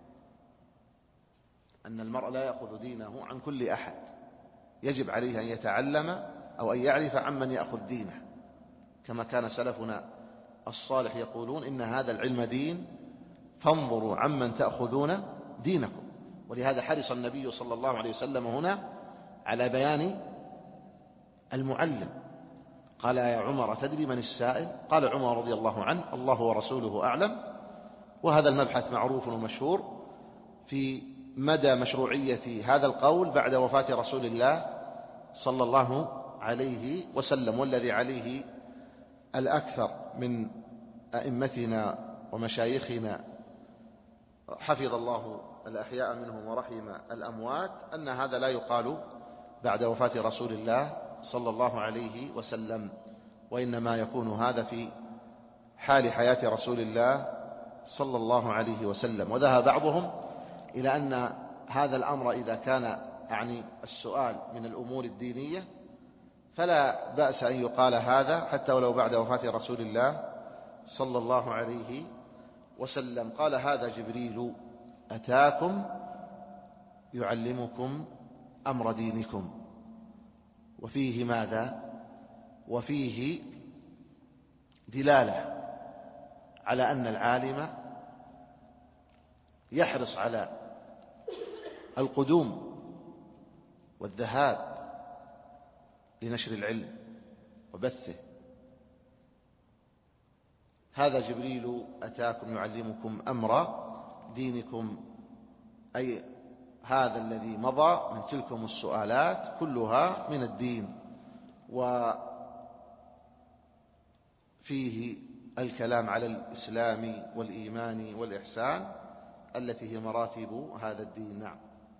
أن المرء لا يأخذ دينه عن كل أحد، يجب عليه أن يتعلم أو أن يعرف عمن يأخذ دينه، كما كان سلفنا الصالح يقولون: إن هذا العلم دين فانظروا عمن تأخذون دينكم. ولهذا حرص النبي صلى الله عليه وسلم هنا على بيان المعلم. قال: يا عمر تدري من السائل؟ قال عمر رضي الله عنه: الله ورسوله أعلم. وهذا المبحث معروف ومشهور في مدى مشروعية هذا القول بعد وفاة رسول الله صلى الله عليه وسلم، والذي عليه الأكثر من أئمتنا ومشايخنا حفظ الله الأحياء منهم ورحم الأموات، أن هذا لا يقال بعد وفاة رسول الله صلى الله عليه وسلم، وإنما يكون هذا في حال حياة رسول الله صلى الله عليه وسلم. وذهب بعضهم إلى أن هذا الأمر إذا كان يعني السؤال من الأمور الدينية فلا بأس أن يقال هذا حتى ولو بعد وفاة رسول الله صلى الله عليه وسلم. قال: هذا جبريل أتاكم يعلمكم أمر دينكم. وفيه ماذا؟ وفيه دلالة على أن العالم يحرص على القدوم والذهاب لنشر العلم وبثه. هذا جبريل أتاكم يعلمكم أمر دينكم، أي هذا الذي مضى من تلكم السؤالات كلها من الدين، وفيه الكلام على الإسلام والإيمان والإحسان التي هي مراتب هذا الدين. نعم.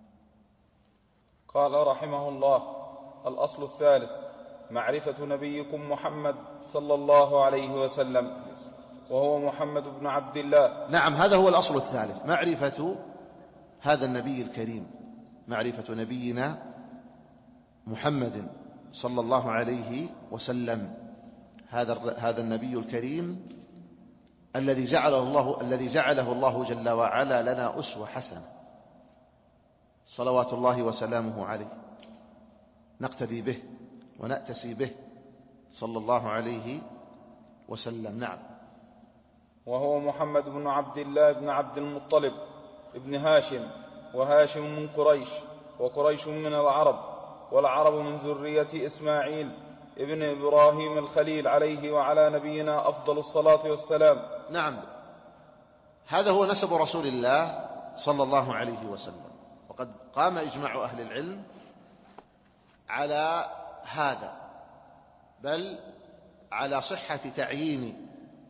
قال رحمه الله: الأصل الثالث معرفة نبيكم محمد صلى الله عليه وسلم، وهو محمد بن عبد الله. نعم، هذا هو الأصل الثالث، معرفة هذا النبي الكريم، معرفة نبينا محمد صلى الله عليه وسلم، هذا هذا النبي الكريم الذي جعله الله الذي جعله الله جل وعلا لنا أسوة حسنة، صلوات الله وسلامه عليه، نقتدي به ونأتسي به صلى الله عليه وسلم. نعم. وهو محمد بن عبد الله بن عبد المطلب ابن هاشم، وهاشم من قريش، وقريش من العرب، والعرب من ذرية إسماعيل ابن إبراهيم الخليل عليه وعلى نبينا أفضل الصلاة والسلام. نعم، هذا هو نسب رسول الله صلى الله عليه وسلم، وقد قام إجماع أهل العلم على هذا، بل على صحة تعيين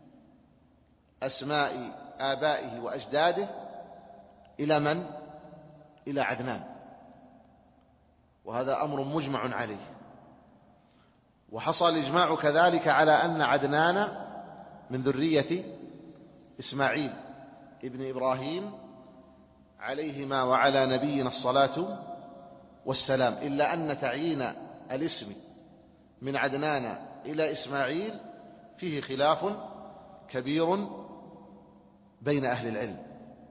أسماء آبائه وأجداده إلى من؟ إلى عدنان، وهذا أمر مجمع عليه. وحصل الإجماع كذلك على أن عدنان من ذرية إسماعيل ابن إبراهيم عليهما وعلى نبينا الصلاة والسلام، إلا أن تعيين الاسم من عدنان إلى إسماعيل فيه خلاف كبير بين أهل العلم،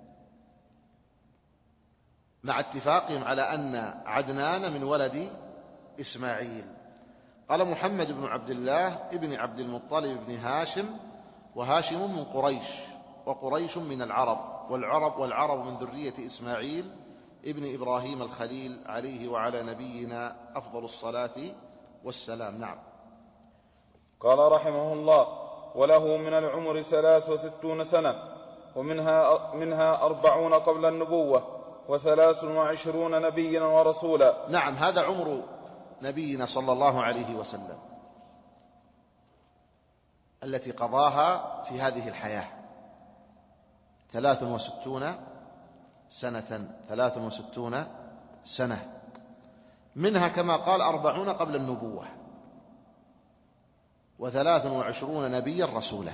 مع اتفاقهم على أن عدنان من ولد إسماعيل. قال محمد بن عبد الله ابن عبد المطلب بن هاشم، وهاشم من قريش، وقريش من العرب، والعرب والعرب من ذرية إسماعيل ابن إبراهيم الخليل عليه وعلى نبينا أفضل الصلاة والسلام. نعم. قال رحمه الله: وله من العمر ثلاث وستون سنة، ومنها منها أربعون قبل النبوة، وثلاث وعشرون نبيا ورسولا. نعم، هذا عمر نبينا صلى الله عليه وسلم التي قضاها في هذه الحياة، ثلاث وستون سنة، ثلاث وستون سنة، منها كما قال أربعون قبل النبوة، وثلاث وعشرون نبيا رسولا.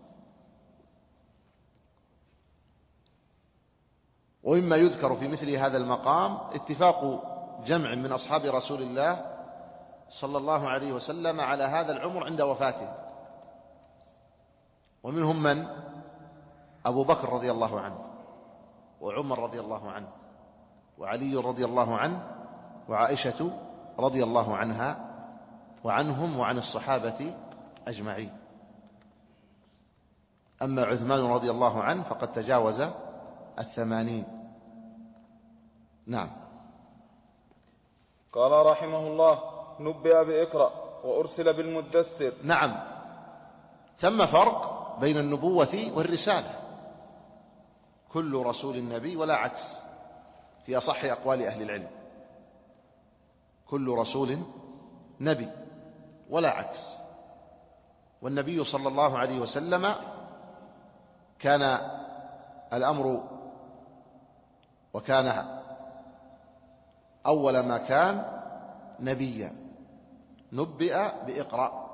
ومما يذكر في مثل هذا المقام اتفاق جمع من أصحاب رسول الله صلى الله عليه وسلم على هذا العمر عند وفاته، ومنهم من؟ أبو بكر رضي الله عنه، وعمر رضي الله عنه، وعلي رضي الله عنه، وعائشة رضي الله عنها وعنهم وعن الصحابة أجمعين. أما عثمان رضي الله عنه فقد تجاوز الثمانين. نعم. قال رحمه الله: نبئ بإقرأ وأرسل بالمدثر. نعم، ثم فرق بين النبوة والرسالة، كل رسول نبي ولا عكس في أصح أقوال أهل العلم، كل رسول نبي ولا عكس. والنبي صلى الله عليه وسلم كان الأمر وكان أول ما كان نبيا، نبئ بإقرأ،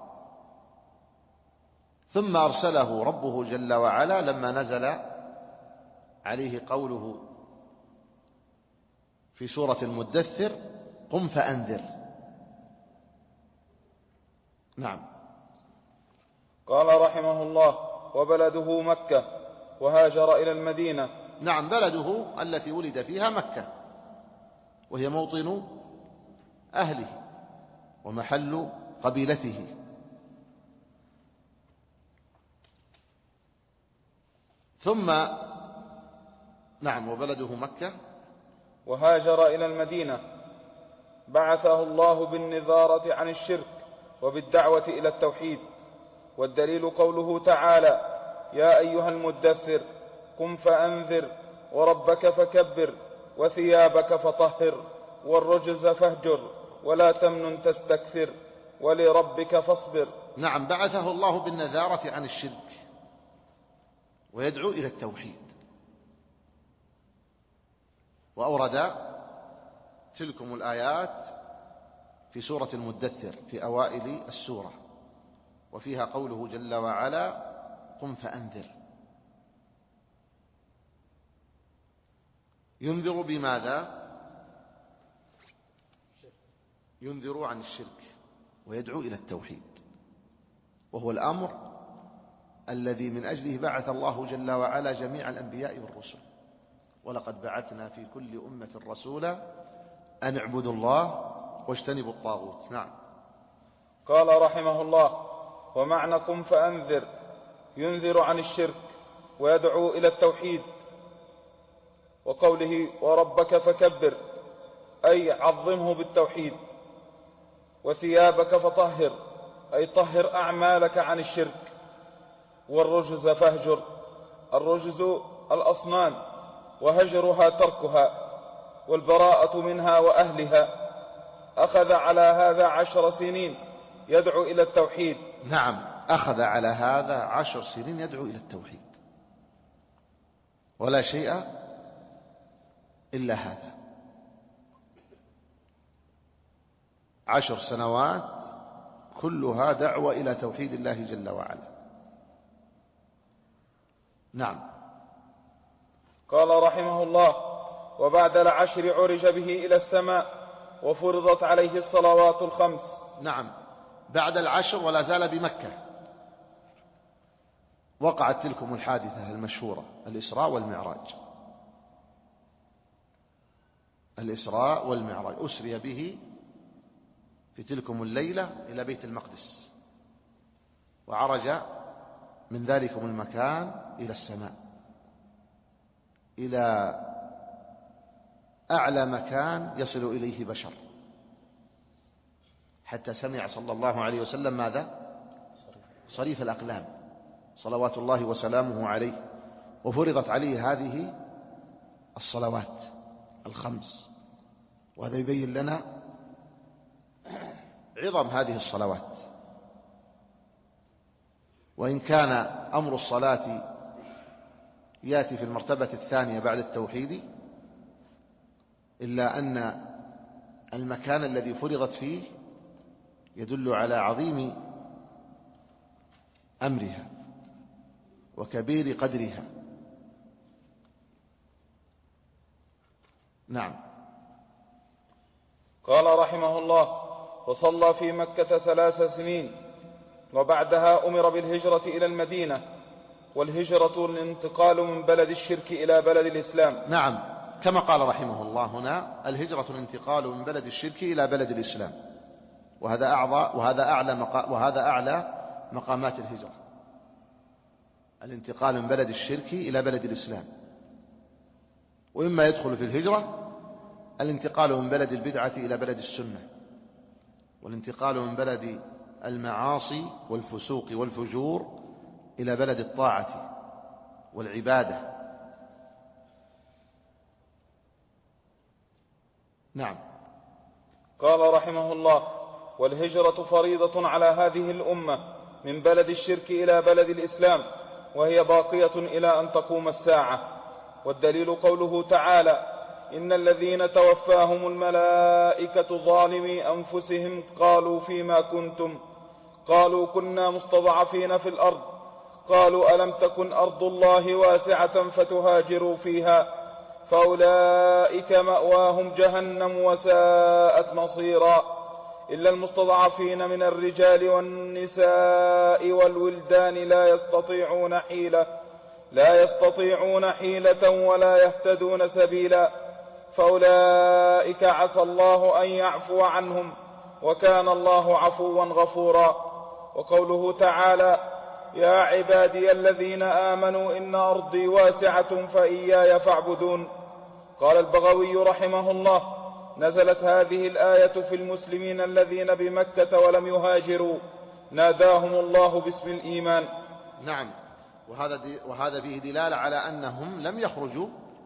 ثم أرسله ربه جل وعلا لما نزل عليه قوله في سورة المدثر: قم فأنذر. نعم. قال رحمه الله: وبلده مكة، وهاجر إلى المدينة. نعم، بلده التي ولد فيها مكة، وهي موطن أهله ومحل قبيلته. ثم نعم وبلده مكة. وهاجر إلى المدينة، بعثه الله بالنذارة عن الشرك وبالدعوة إلى التوحيد. والدليل قوله تعالى: يا أيها المدثر قم فأنذر وربك فكبر وثيابك فطهر والرجز فاهجر ولا تمنن تستكثر ولربك فاصبر. نعم، بعثه الله بالنذارة عن الشرك ويدعو إلى التوحيد. وأورد تلكم الآيات في سورة المدثر في أوائل السورة، وفيها قوله جل وعلا: قم فأنذر. ينذر بماذا؟ ينذر عن الشرك ويدعو إلى التوحيد، وهو الأمر الذي من أجله بعث الله جل وعلا جميع الأنبياء والرسل. ولقد بعثنا في كل أمة رسولا أن اعبدوا الله واجتنبوا الطاغوت. نعم. قال رحمه الله: ومعنى قم فأنذر ينذر عن الشرك ويدعو إلى التوحيد. وقوله وربك فكبر أي عظمه بالتوحيد. وثيابك فطهر أي طهر أعمالك عن الشرك. والرجز فاهجر، الرجز الأصنام وهجرها تركها والبراءة منها وأهلها. أخذ على هذا عشر سنين يدعو إلى التوحيد. نعم، أخذ على هذا عشر سنين يدعو إلى التوحيد، ولا شيء إلا هذا. عشر سنوات كلها دعوة إلى توحيد الله جل وعلا. نعم. قال رحمه الله: وبعد العشر عرج به إلى السماء وفرضت عليه الصلوات الخمس. نعم، بعد العشر ولا زال بمكة. وقعت تلكم الحادثة المشهورة، الإسراء والمعراج. الإسراء والمعراج أسري به في تلكم الليلة إلى بيت المقدس، وعرج من ذلكم المكان إلى السماء، إلى أعلى مكان يصل إليه بشر، حتى سمع صلى الله عليه وسلم ماذا؟ صريف الأقلام صلوات الله وسلامه عليه. وفرضت عليه هذه الصلوات الخمس، وهذا يبين لنا عظم هذه الصلوات. وإن كان أمر الصلاة يأتي في المرتبة الثانية بعد التوحيد، إلا أن المكان الذي فرضت فيه يدل على عظيم أمرها وكبير قدرها. نعم. قال رحمه الله: وصلى في مكة ثلاث سنين، وبعدها أمر بالهجرة إلى المدينة. والهجرة الانتقال من بلد الشرك إلى بلد الإسلام. نعم، كما قال رحمه الله هنا: الهجرة الانتقال من بلد الشرك إلى بلد الإسلام. وهذا أعظى وهذا أعلى مقا وهذا أعلى مقامات الهجرة، الانتقال من بلد الشرك إلى بلد الإسلام. وإما يدخل في الهجرة الانتقال من بلد البدعة إلى بلد السنة، والانتقال من بلد المعاصي والفسوق والفجور إلى بلد الطاعة والعبادة. نعم. قال رحمه الله: والهجرة فريضة على هذه الأمة من بلد الشرك إلى بلد الإسلام، وهي باقية إلى أن تقوم الساعة. والدليل قوله تعالى: إن الذين توفاهم الملائكة ظالمي أنفسهم قالوا فيما كنتم؟ قالوا كنا مستضعفين في الأرض. قالوا ألم تكن أرض الله واسعة فتهاجروا فيها؟ فأولئك مأواهم جهنم وساءت مصيرا. إلا المستضعفين من الرجال والنساء والولدان لا يستطيعون حيلة لا يستطيعون حيلة ولا يهتدون سبيلا. فأولئك عسى الله أن يعفو عنهم، وكان الله عفوا غفورا. وقوله تعالى: يا عبادي الذين آمنوا إن أرضي واسعة فإياي فاعبدون. قال البغوي رحمه الله: نزلت هذه الآية في المسلمين الذين بمكة ولم يهاجروا، ناداهم الله باسم الإيمان. نعم، وهذا وهذا فيه دلالة على أنهم لم يخرجوا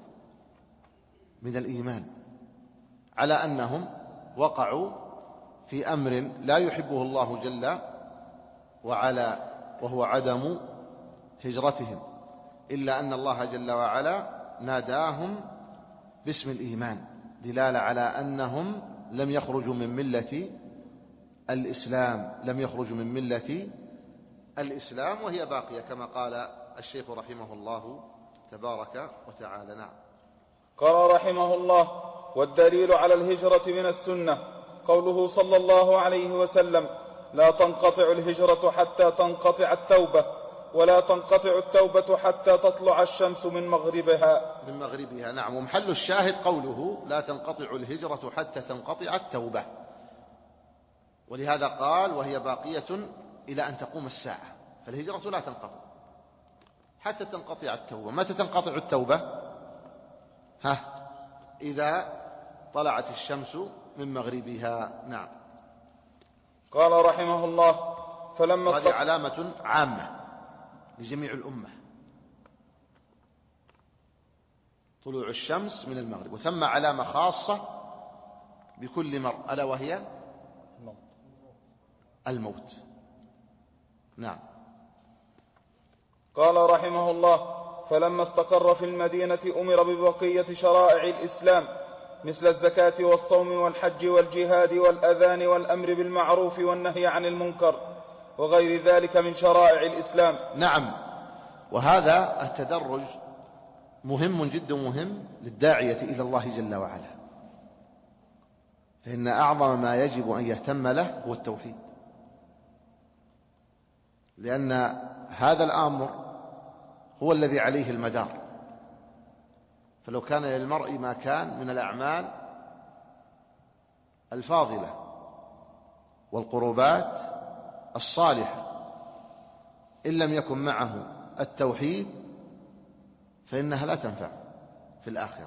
من الإيمان، على أنهم وقعوا في أمر لا يحبه الله جل وعلا، وهو عدم هجرتهم، إلا أن الله جل وعلا ناداهم باسم الإيمان، دلالة على أنهم لم يخرجوا من ملة الإسلام، لم يخرجوا من ملة الإسلام، وهي باقية كما قال الشيخ رحمه الله تبارك وتعالى. نعم. قال رحمه الله: والدليل على الهجرة من السنة قوله صلى الله عليه وسلم: لا تنقطع الهجرة حتى تنقطع التوبة، ولا تنقطع التوبة حتى تطلع الشمس من مغربها من مغربها. نعم، ومحل الشاهد قوله: لا تنقطع الهجرة حتى تنقطع التوبة، ولهذا قال: وهي باقية إلى أن تقوم الساعة. فالهجرة لا تنقطع حتى تنقطع التوبة. متى تنقطع التوبة؟ ها إذا طلعت الشمس من مغربها. نعم. قال رحمه الله: فلما هذه علامة عامة لجميع الأمة، طلوع الشمس من المغرب. وثم علامة خاصة بكل مرء، ألا وهي الموت. نعم. قال رحمه الله: فلما استقر في المدينة أمر ببقية شرائع الإسلام مثل الزكاة والصوم والحج والجهاد والأذان والأمر بالمعروف والنهي عن المنكر وغير ذلك من شرائع الإسلام. نعم، وهذا التدرج مهم جدا، مهم للداعية إلى الله جل وعلا، فإن أعظم ما يجب أن يهتم له هو التوحيد، لأن هذا الأمر هو الذي عليه المدار. فلو كان للمرء ما كان من الأعمال الفاضلة والقربات الصالحة، إن لم يكن معه التوحيد فإنها لا تنفع في الآخرة.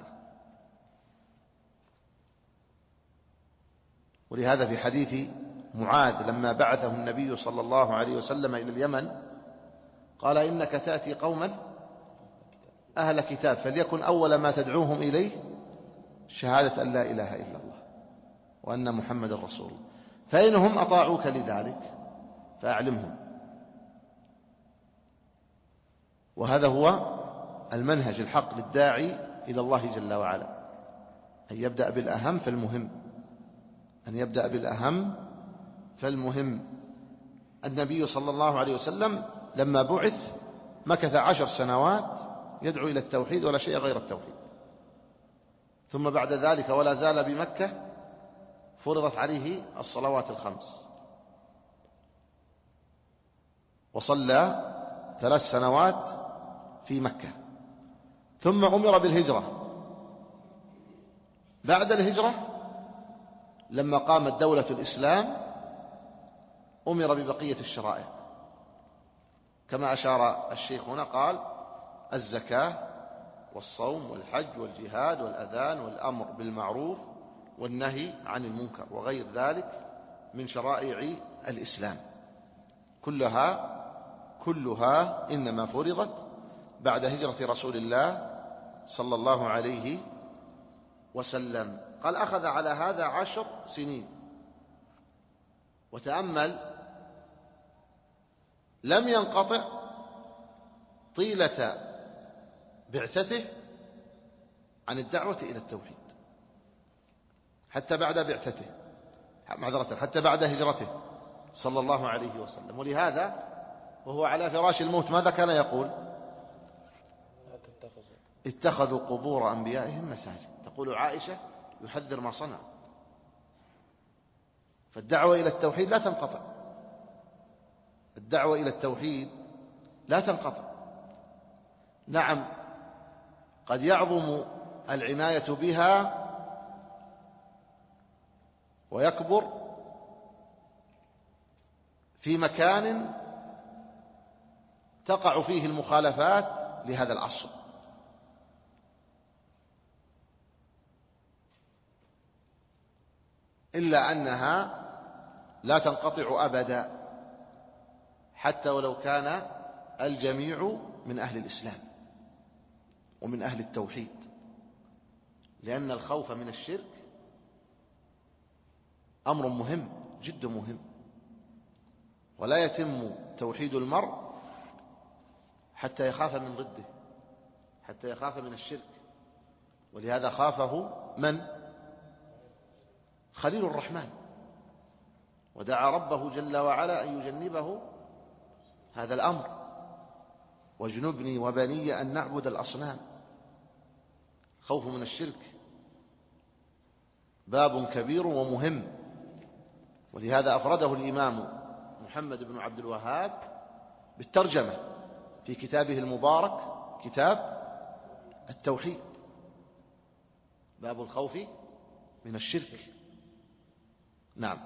ولهذا في حديث معاذ لما بعثه النبي صلى الله عليه وسلم إلى اليمن قال: إنك تأتي قوما أهل كتاب، فليكن أول ما تدعوهم إليه شهادة أن لا إله إلا الله وأن محمد رسول الله، فإنهم أطاعوك لذلك فأعلمهم. وهذا هو المنهج الحق للداعي إلى الله جل وعلا، أن يبدأ بالأهم فالمهم، أن يبدأ بالأهم فالمهم. النبي صلى الله عليه وسلم لما بعث مكث عشر سنوات يدعو إلى التوحيد ولا شيء غير التوحيد، ثم بعد ذلك ولا زال بمكة فرضت عليه الصلوات الخمس، وصلى ثلاث سنوات في مكة، ثم أمر بالهجرة. بعد الهجرة لما قامت دولة الإسلام أمر ببقية الشرائع كما أشار الشيخ هنا، قال: الزكاة والصوم والحج والجهاد والأذان والأمر بالمعروف والنهي عن المنكر وغير ذلك من شرائع الإسلام، كلها كلها إنما فرضت بعد هجرة رسول الله صلى الله عليه وسلم. قال: أخذ على هذا عشر سنين. وتأمل، لم ينقطع طيلة بعثته عن الدعوة إلى التوحيد حتى بعد بعثته، معذرة، حتى بعد هجرته صلى الله عليه وسلم. ولهذا وهو على فراش الموت ماذا كان يقول؟ اتخذوا قبور أنبيائهم مساجد. تقول عائشة: يحذر ما صنع. فالدعوة إلى التوحيد لا تنقطع، الدعوة إلى التوحيد لا تنقطع. نعم، قد يعظم العناية بها ويكبر في مكان تقع فيه المخالفات لهذا الأصل. إلا أنها لا تنقطع أبدا حتى ولو كان الجميع من أهل الإسلام ومن أهل التوحيد، لأن الخوف من الشرك أمر مهم جدا مهم، ولا يتم توحيد المرء حتى يخاف من ضده، حتى يخاف من الشرك. ولهذا خافه من؟ خليل الرحمن، ودعا ربه جل وعلا أن يجنبه هذا الأمر، واجنبني وبني أن نعبد الأصنام. خوف من الشرك باب كبير ومهم، ولهذا أفرده الإمام محمد بن عبد الوهاب بالترجمة في كتابه المبارك كتاب التوحيد، باب الخوف من الشرك. نعم.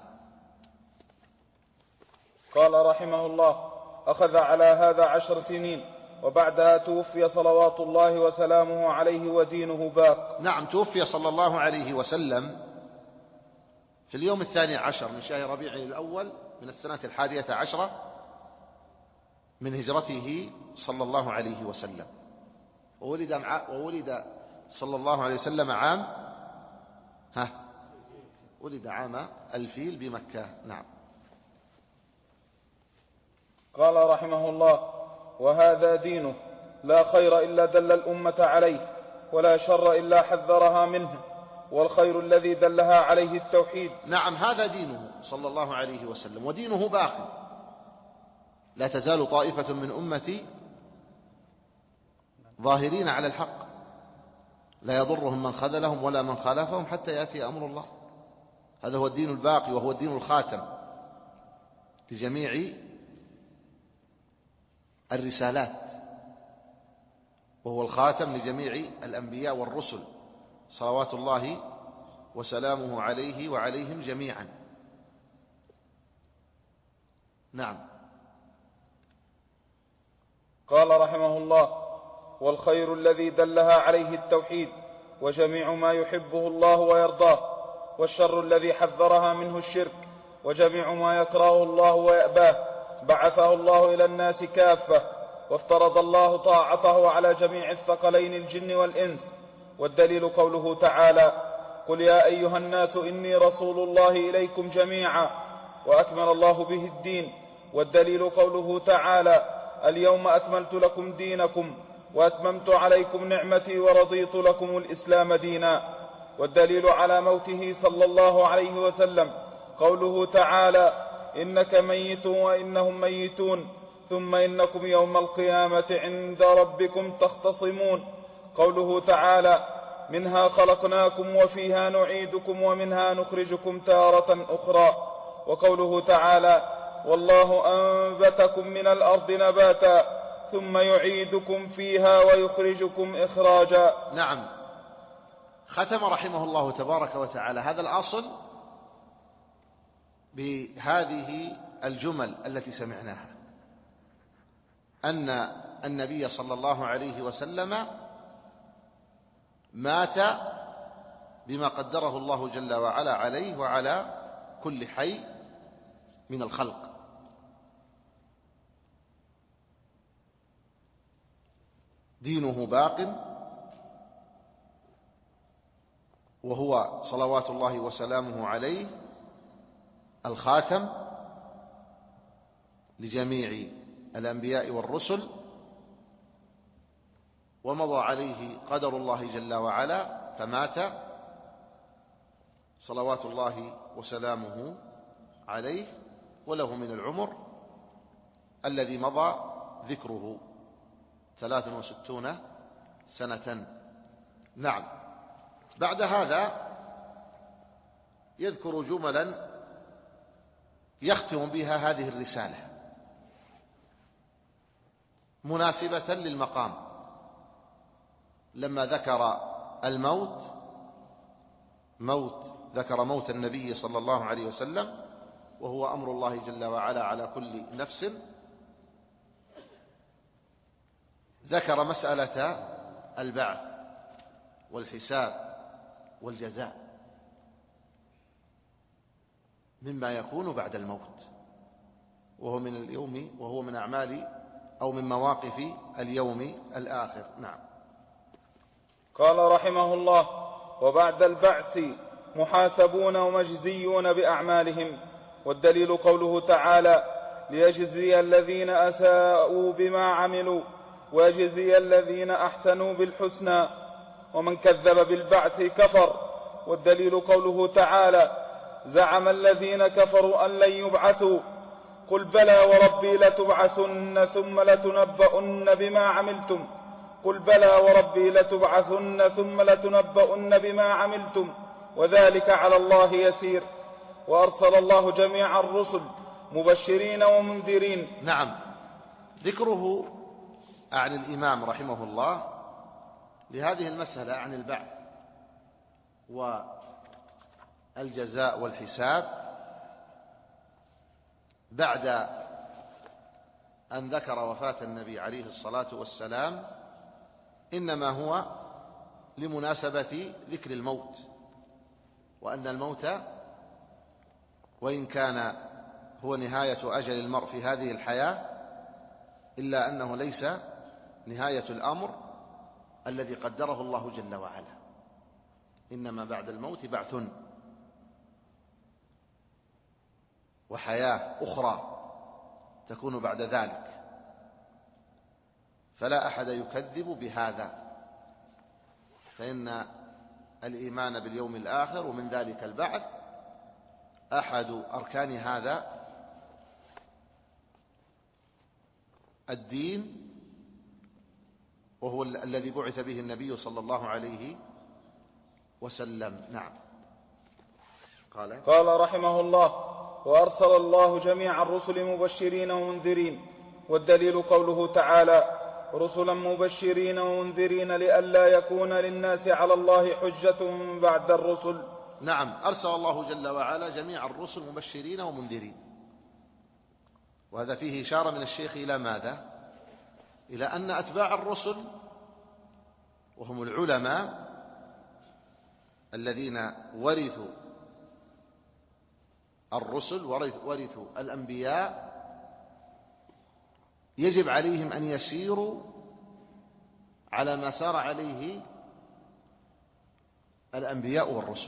قال رحمه الله: أخذ على هذا عشر سنين، وبعدها توفي صلوات الله وسلامه عليه ودينه باق. نعم، توفي صلى الله عليه وسلم في اليوم الثاني عشر من شهر ربيع الأول من السنة الحادية عشرة من هجرته صلى الله عليه وسلم، وولد, مع... وولد صلى الله عليه وسلم عام ها ولد عام الفيل بمكة. نعم. قال رحمه الله: وهذا دينه، لا خير إلا دل الأمة عليه، ولا شر إلا حذرها منه، والخير الذي دلها عليه التوحيد. نعم، هذا دينه صلى الله عليه وسلم، ودينه باق، لا تزال طائفة من أمتي ظاهرين على الحق، لا يضرهم من خذلهم ولا من خالفهم حتى يأتي أمر الله. هذا هو الدين الباقي، وهو الدين الخاتم لجميع الرسالات، وهو الخاتم لجميع الأنبياء والرسل صلوات الله وسلامه عليه وعليهم جميعا. نعم. قال رحمه الله: والخير الذي دلها عليه التوحيد، وجميع ما يحبه الله ويرضاه، والشر الذي حذرها منه الشرك، وجميع ما يكرهه الله ويأباه. بعثه الله إلى الناس كافة، وافترض الله طاعته على جميع الثقلين الجن والإنس. والدليل قوله تعالى: قل يا أيها الناس إني رسول الله إليكم جميعا، وأكمل الله به الدين. والدليل قوله تعالى: اليوم أكملت لكم دينكم وأتممت عليكم نعمتي ورضيت لكم الإسلام دينا. والدليل على موته صلى الله عليه وسلم قوله تعالى: إنك ميت وإنهم ميتون، ثم إنكم يوم القيامة عند ربكم تختصمون. قوله تعالى: منها خلقناكم وفيها نعيدكم ومنها نخرجكم تارة أخرى. وقوله تعالى: والله أنبتكم من الأرض نباتا ثم يعيدكم فيها ويخرجكم إخراجا. نعم. ختم رحمه الله تبارك وتعالى هذا الأصل بهذه الجمل التي سمعناها: أن النبي صلى الله عليه وسلم مات بما قدره الله جل وعلا عليه وعلى كل حي من الخلق. دينه باق، وهو صلوات الله وسلامه عليه الخاتم لجميع الأنبياء والرسل، ومضى عليه قدر الله جل وعلا فمات صلوات الله وسلامه عليه، وله من العمر الذي مضى ذكره ثلاث وستون سنة. نعم. بعد هذا يذكر جملا يختم بها هذه الرسالة مناسبة للمقام، لما ذكر الموت، موت ذكر موت النبي صلى الله عليه وسلم وهو أمر الله جل وعلا على كل نفس، ذكر مسألة البعث والحساب والجزاء مما يكون بعد الموت، وهو من اليوم وهو من أعمال أو من مواقف اليوم الآخر. نعم. قال رحمه الله: وبعد البعث محاسبون ومجزيون بأعمالهم. والدليل قوله تعالى: ليجزي الذين أساءوا بما عملوا ويجزي الذين أحسنوا بالحسنى، ومن كذب بالبعث كفر. والدليل قوله تعالى: زعم الذين كفروا أن لن يبعثوا، قل بلى وربي لتبعثن ثم لتنبؤن بما عملتم قل بلى وربي لتبعثن ثم لتنبؤن بما عملتم وذلك على الله يسير. وأرسل الله جميع الرسل مبشرين ومنذرين. نعم. ذكره عن الإمام رحمه الله لهذه المسألة عن البعث والجزاء والحساب بعد أن ذكر وفاة النبي عليه الصلاة والسلام إنما هو لمناسبة ذكر الموت، وأن الموت وإن كان هو نهاية أجل المرء في هذه الحياة إلا أنه ليس نهاية الأمر الذي قدره الله جل وعلا، إنما بعد الموت بعث وحياة أخرى تكون بعد ذلك، فلا أحد يكذب بهذا، فإن الإيمان باليوم الآخر ومن ذلك البعث أحد أركان هذا الدين، وهو الذي بعث به النبي صلى الله عليه وسلم. نعم. قال قال رحمه الله: وأرسل الله جميع الرسل مبشرين ومنذرين. والدليل قوله تعالى: رسلا مبشرين ومنذرين لئلا يكون للناس على الله حجة بعد الرسل. نعم. أرسل الله جل وعلا جميع الرسل مبشرين ومنذرين، وهذا فيه إشارة من الشيخ إلى ماذا؟ إلى أن أتباع الرسل وهم العلماء الذين ورثوا الرسل ورثوا الأنبياء يجب عليهم أن يسيروا على ما سار عليه الأنبياء والرسل،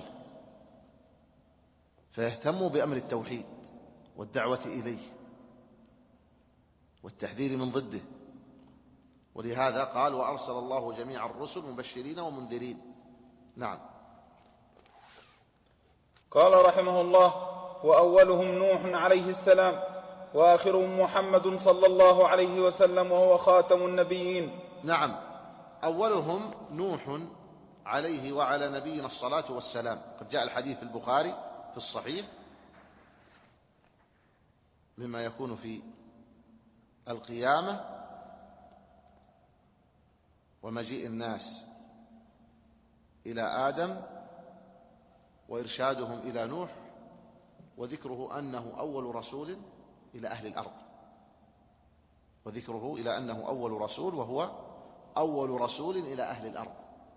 فيهتموا بأمر التوحيد والدعوة إليه والتحذير من ضده. ولهذا قال: وأرسل الله جميع الرسل مبشرين ومنذرين. نعم. قال رحمه الله: وأولهم نوح عليه السلام، وآخرهم محمد صلى الله عليه وسلم وهو خاتم النبيين. نعم. أولهم نوح عليه وعلى نبينا الصلاة والسلام، قد جاء الحديث في البخاري في الصحيح مما يكون في القيامة ومجيء الناس إلى آدم وإرشادهم إلى نوح، وذكره أنه أول رسول إلى أهل الأرض، وذكره إلى أنه أول رسول وهو أول رسول إلى أهل الأرض.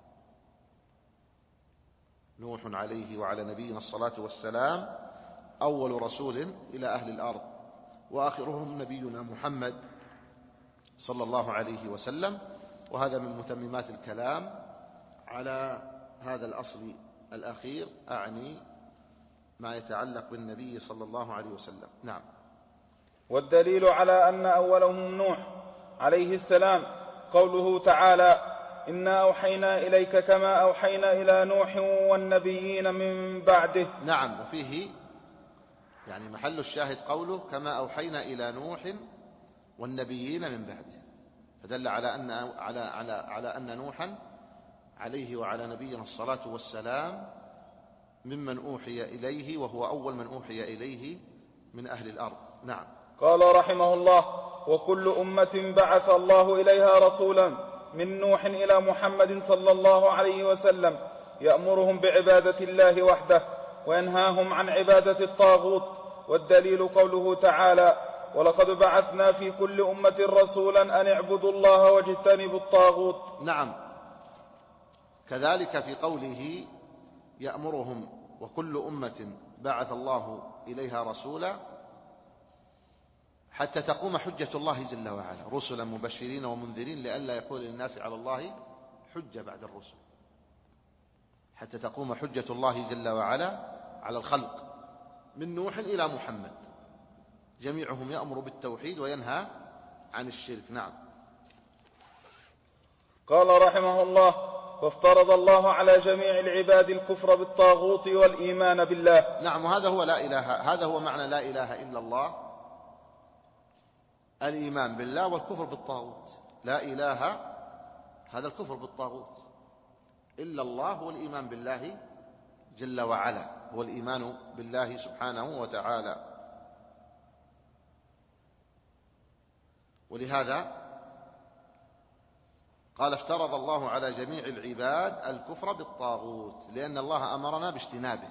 نوح عليه وعلى نبينا الصلاة والسلام أول رسول إلى أهل الأرض، وآخرهم نبينا محمد صلى الله عليه وسلم. وهذا من متممات الكلام على هذا الأصل الأخير، أعني ما يتعلق بالنبي صلى الله عليه وسلم. نعم. والدليل على أن أولهم نوح عليه السلام قوله تعالى: إنا أوحينا إليك كما أوحينا إلى نوح والنبيين من بعده. نعم. وفيه يعني محل الشاهد قوله كما أوحينا إلى نوح والنبيين من بعده، فدل على أن على على على أن نوحا عليه وعلى نبينا الصلاة والسلام ممن أوحي إليه، وهو أول من أوحي إليه من أهل الأرض. نعم. قال رحمه الله: وكل أمة بعث الله إليها رسولا من نوح إلى محمد صلى الله عليه وسلم يأمرهم بعبادة الله وحده وينهاهم عن عبادة الطاغوت. والدليل قوله تعالى: ولقد بعثنا في كل أمة رسولا أن اعبدوا الله واجتنبوا الطاغوت. نعم، كذلك في قوله يأمرهم وكل أمة بعث الله إليها رسولا حتى تقوم حجة الله جل وعلا، رسلا مبشرين ومنذرين لئلا يكون للناس على الله حجة بعد الرسل، حتى تقوم حجة الله جل وعلا على الخلق من نوح إلى محمد، جميعهم يأمر بالتوحيد وينهى عن الشرك. نعم. قال رحمه الله: وافترض الله على جميع العباد الكفر بالطاغوت والإيمان بالله. نعم، وهذا هو لا إله، هذا هو معنى لا إله إلا الله، الإيمان بالله والكفر بالطاغوت. لا إله هذا الكفر بالطاغوت، إلا الله هو الإيمان بالله جل وعلا، هو الإيمان بالله سبحانه وتعالى. ولهذا قال: افترض الله على جميع العباد الكفر بالطاغوت، لأن الله أمرنا باجتنابه،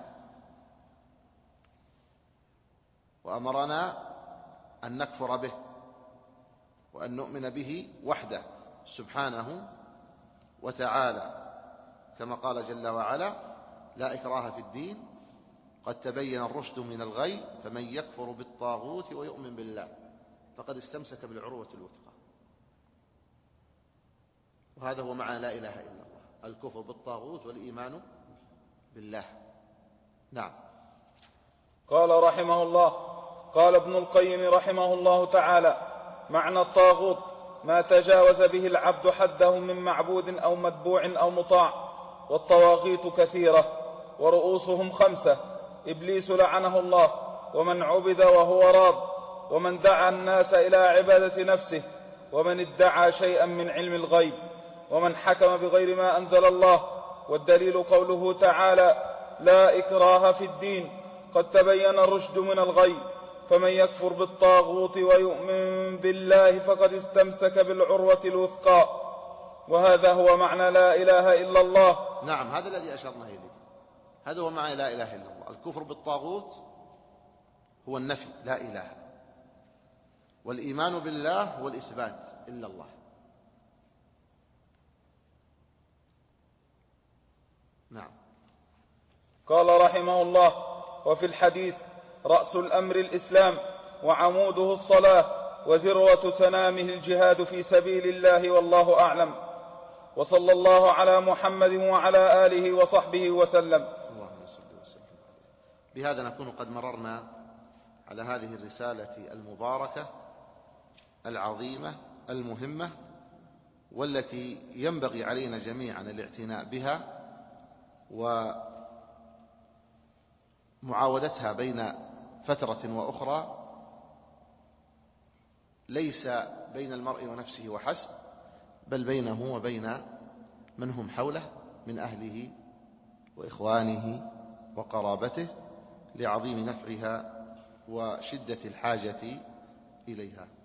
وأمرنا أن نكفر به وأن نؤمن به وحده سبحانه وتعالى، كما قال جل وعلا: لا إكراه في الدين قد تبين الرشد من الغي فمن يكفر بالطاغوت ويؤمن بالله فقد استمسك بالعروة الوثقى. وهذا هو معنى لا إله إلا الله، الكفر بالطاغوت والإيمان بالله. نعم. قال رحمه الله: قال ابن القيم رحمه الله تعالى: معنى الطاغوت ما تجاوز به العبد حده من معبود أو متبوع أو مطاع. والطواغيت كثيرة ورؤوسهم خمسة: إبليس لعنه الله، ومن عبد وهو راض، ومن دعا الناس إلى عبادة نفسه، ومن ادعى شيئا من علم الغيب، ومن حكم بغير ما أنزل الله. والدليل قوله تعالى: لا إكراه في الدين قد تبين الرشد من الغي فمن يكفر بالطاغوت ويؤمن بالله فقد استمسك بالعروة الوثقى. وهذا هو معنى لا إله إلا الله. نعم، هذا الذي أشرنا إليه، هذا هو معنى لا إله إلا الله. الكفر بالطاغوت هو النفي، لا إله، والإيمان بالله هو الإثبات، إلا الله. نعم. قال رحمه الله: وفي الحديث: رأس الأمر الإسلام، وعموده الصلاة، وذروة سنامه الجهاد في سبيل الله، والله أعلم. وصلى الله على محمد وعلى آله وصحبه وسلم. اللهم صل وسلم. بهذا نكون قد مررنا على هذه الرسالة المباركة العظيمة المهمة، والتي ينبغي علينا جميعا الاعتناء بها ومعاودتها بين فترة وأخرى، ليس بين المرء ونفسه وحسب، بل بينه وبين من هم حوله من أهله وإخوانه وقرابته، لعظيم نفعها وشدة الحاجة إليها.